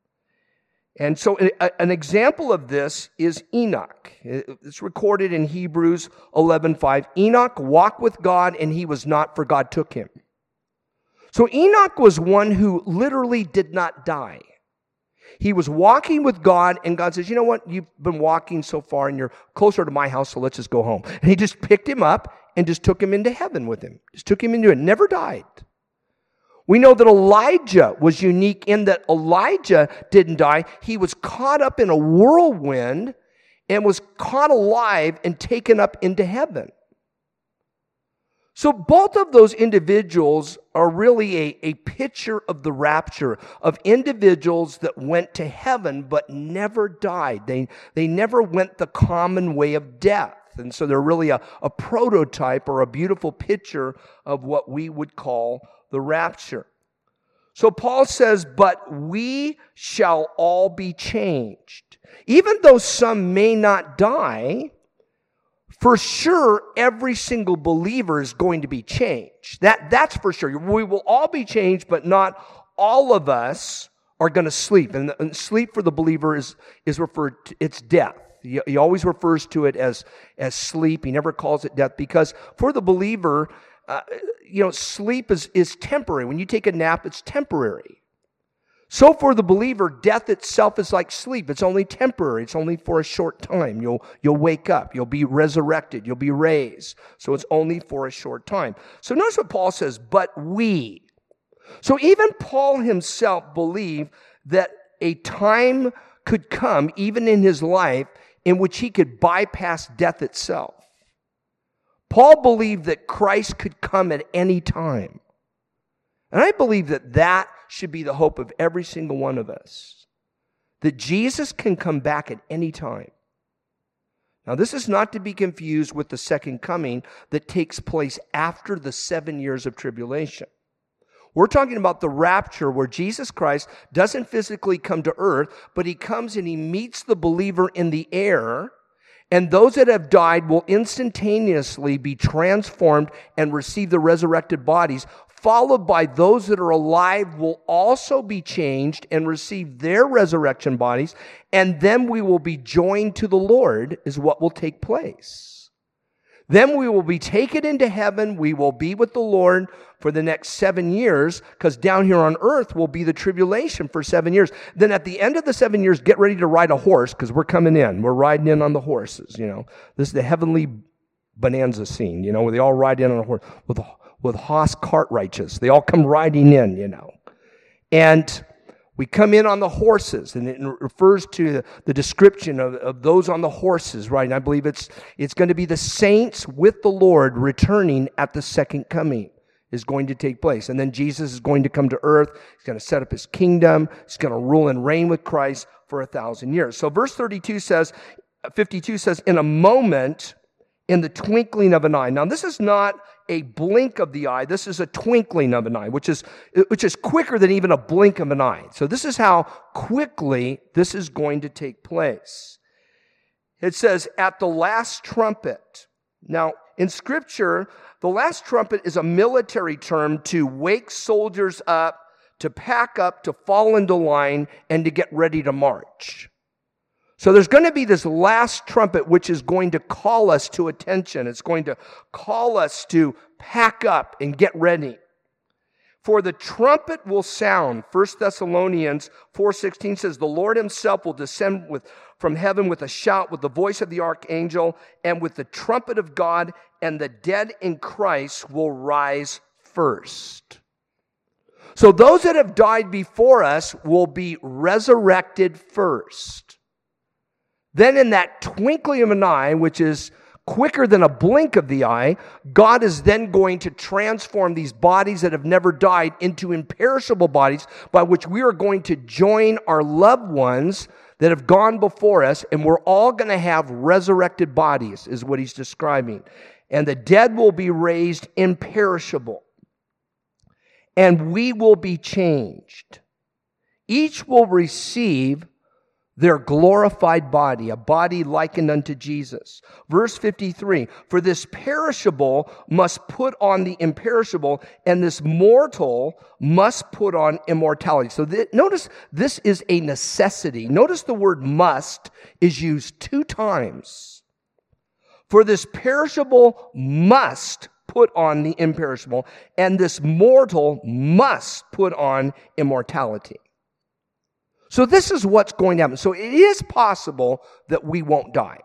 And so a, an example of this is Enoch. It's recorded in Hebrews eleven five. Enoch walked with God, and he was not, for God took him. So Enoch was one who literally did not die. He was walking with God, and God says, you know what? You've been walking so far, and you're closer to my house, so let's just go home. And he just picked him up and just took him into heaven with him. Just took him into it. Never died. We know that Elijah was unique in that Elijah didn't die. He was caught up in a whirlwind and was caught alive and taken up into heaven. So both of those individuals are really a, a picture of the rapture, of individuals that went to heaven but never died. They, they never went the common way of death. And so they're really a, a prototype or a beautiful picture of what we would call the rapture. So Paul says, but we shall all be changed. Even though some may not die, for sure, every single believer is going to be changed. That, that's for sure. We will all be changed, but not all of us are going to sleep. And, and sleep for the believer is, is referred to, it's death. He, he always refers to it as, as sleep. He never calls it death, because for the believer, uh, you know, sleep is, is temporary. When you take a nap, it's temporary. So for the believer, death itself is like sleep. It's only temporary. It's only for a short time. You'll, you'll wake up. You'll be resurrected. You'll be raised. So it's only for a short time. So notice what Paul says, but we. So even Paul himself believed that a time could come, even in his life, in which he could bypass death itself. Paul believed that Christ could come at any time. And I believe that that should be the hope of every single one of us. That Jesus can come back at any time. Now, this is not to be confused with the second coming that takes place after the seven years of tribulation. We're talking about the rapture, where Jesus Christ doesn't physically come to earth, but he comes and he meets the believer in the air, and those that have died will instantaneously be transformed and receive the resurrected bodies, followed by those that are alive will also be changed and receive their resurrection bodies, and then we will be joined to the Lord, is what will take place. Then we will be taken into heaven. We will be with the Lord for the next seven years, because down here on earth will be the tribulation for seven years. Then at the end of the seven years, get ready to ride a horse, because we're coming in. We're riding in on the horses, you know. This is the heavenly bonanza scene, you know, where they all ride in on a horse with, with Haas cart righteous. They all come riding in, you know. And we come in on the horses, and it refers to the description of, of those on the horses, right? And I believe it's it's going to be the saints with the Lord returning at the second coming is going to take place. And then Jesus is going to come to earth. He's going to set up his kingdom. He's going to rule and reign with Christ for a thousand years. So verse thirty-two says, fifty-two says, in a moment, in the twinkling of an eye. Now, this is not a blink of the eye. This is a twinkling of an eye, which is, which is quicker than even a blink of an eye. So this is how quickly this is going to take place. It says, at the last trumpet. Now, in Scripture, the last trumpet is a military term to wake soldiers up, to pack up, to fall into line, and to get ready to march. So there's going to be this last trumpet, which is going to call us to attention. It's going to call us to pack up and get ready. For the trumpet will sound. First Thessalonians four sixteen says, the Lord himself will descend with, from heaven with a shout, with the voice of the archangel, and with the trumpet of God, and the dead in Christ will rise first. So those that have died before us will be resurrected first. Then in that twinkling of an eye, which is quicker than a blink of the eye, God is then going to transform these bodies that have never died into imperishable bodies, by which we are going to join our loved ones that have gone before us, and we're all going to have resurrected bodies, is what he's describing. And the dead will be raised imperishable, and we will be changed. Each will receive their glorified body, a body likened unto Jesus. Verse fifty-three, for this perishable must put on the imperishable, and this mortal must put on immortality. So th- notice this is a necessity. Notice the word must is used two times. For this perishable must put on the imperishable, and this mortal must put on immortality. So this is what's going to happen. So it is possible that we won't die.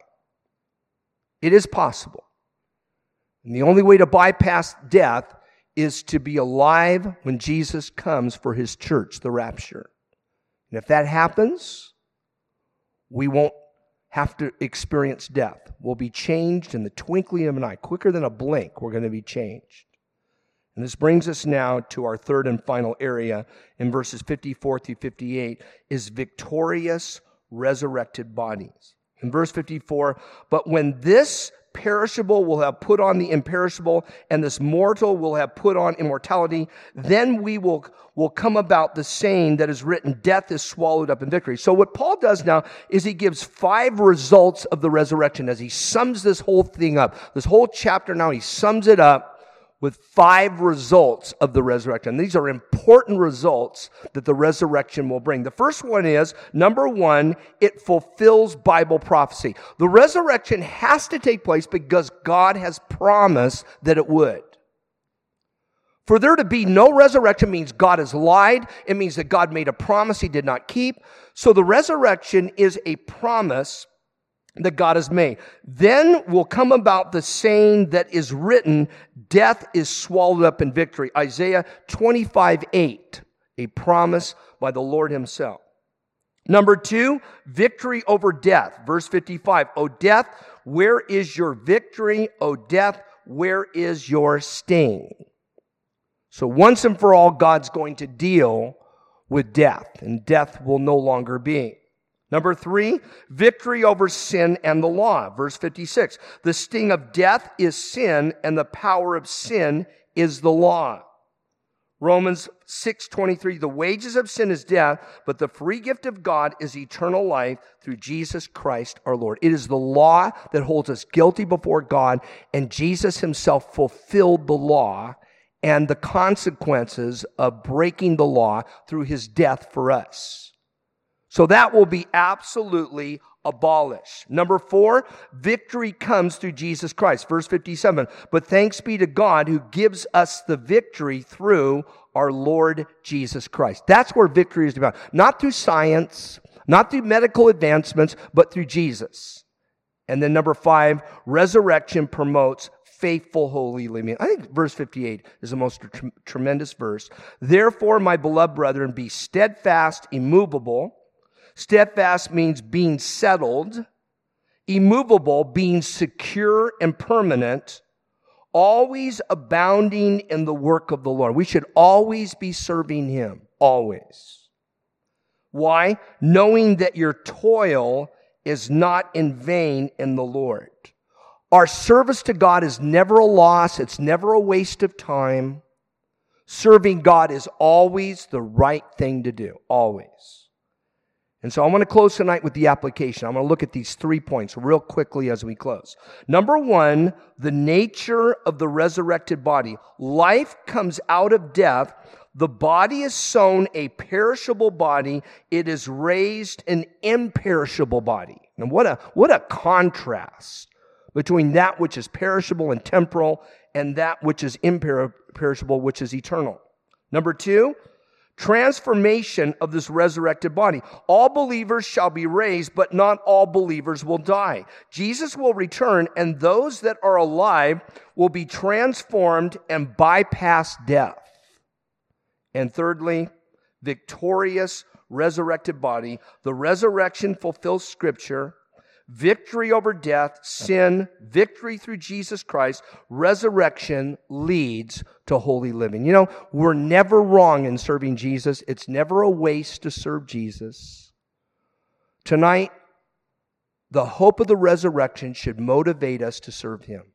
It is possible. And the only way to bypass death is to be alive when Jesus comes for his church, the rapture. And if that happens, we won't have to experience death. We'll be changed in the twinkling of an eye. Quicker than a blink, we're going to be changed. And this brings us now to our third and final area in verses fifty-four through fifty-eight, is victorious resurrected bodies. In verse fifty-four, but when this perishable will have put on the imperishable, and this mortal will have put on immortality, then we will, will come about the saying that is written, death is swallowed up in victory. So what Paul does now is he gives five results of the resurrection as he sums this whole thing up. This whole chapter now, he sums it up with five results of the resurrection. These are important results that the resurrection will bring. The first one is, number one, it fulfills Bible prophecy. The resurrection has to take place because God has promised that it would. For there to be no resurrection means God has lied. It means that God made a promise he did not keep. So the resurrection is a promise that God has made. Then will come about the saying that is written, death is swallowed up in victory. Isaiah twenty-five eight, a promise by the Lord himself. Number two, victory over death. Verse fifty-five, O death, where is your victory? O death, where is your sting? So once and for all, God's going to deal with death, and death will no longer be. Number three, victory over sin and the law. Verse fifty-six, the sting of death is sin, and the power of sin is the law. Romans six twenty-three, the wages of sin is death, but the free gift of God is eternal life through Jesus Christ our Lord. It is the law that holds us guilty before God, and Jesus himself fulfilled the law and the consequences of breaking the law through his death for us. So that will be absolutely abolished. Number four, victory comes through Jesus Christ. Verse fifty-seven, but thanks be to God who gives us the victory through our Lord Jesus Christ. That's where victory is about. Not through science, not through medical advancements, but through Jesus. And then number five, resurrection promotes faithful, holy living. I think verse fifty-eight is the most tr- tremendous verse. Therefore, my beloved brethren, be steadfast, immovable. Steadfast means being settled. Immovable, being secure and permanent. Always abounding in the work of the Lord. We should always be serving him. Always. Why? Knowing that your toil is not in vain in the Lord. Our service to God is never a loss. It's never a waste of time. Serving God is always the right thing to do. Always. And so I want to close tonight with the application. I'm going to look at these three points real quickly as we close. Number one, the nature of the resurrected body. Life comes out of death. The body is sown a perishable body. It is raised an imperishable body. And what a, what a contrast between that which is perishable and temporal and that which is imperishable, which is eternal. Number two, transformation of this resurrected body. All believers shall be raised, but not all believers will die. Jesus will return, and those that are alive will be transformed and bypass death. And thirdly, victorious resurrected body. The resurrection fulfills Scripture. Victory over death, sin, victory through Jesus Christ, resurrection leads to holy living. You know, we're never wrong in serving Jesus. It's never a waste to serve Jesus. Tonight, the hope of the resurrection should motivate us to serve him.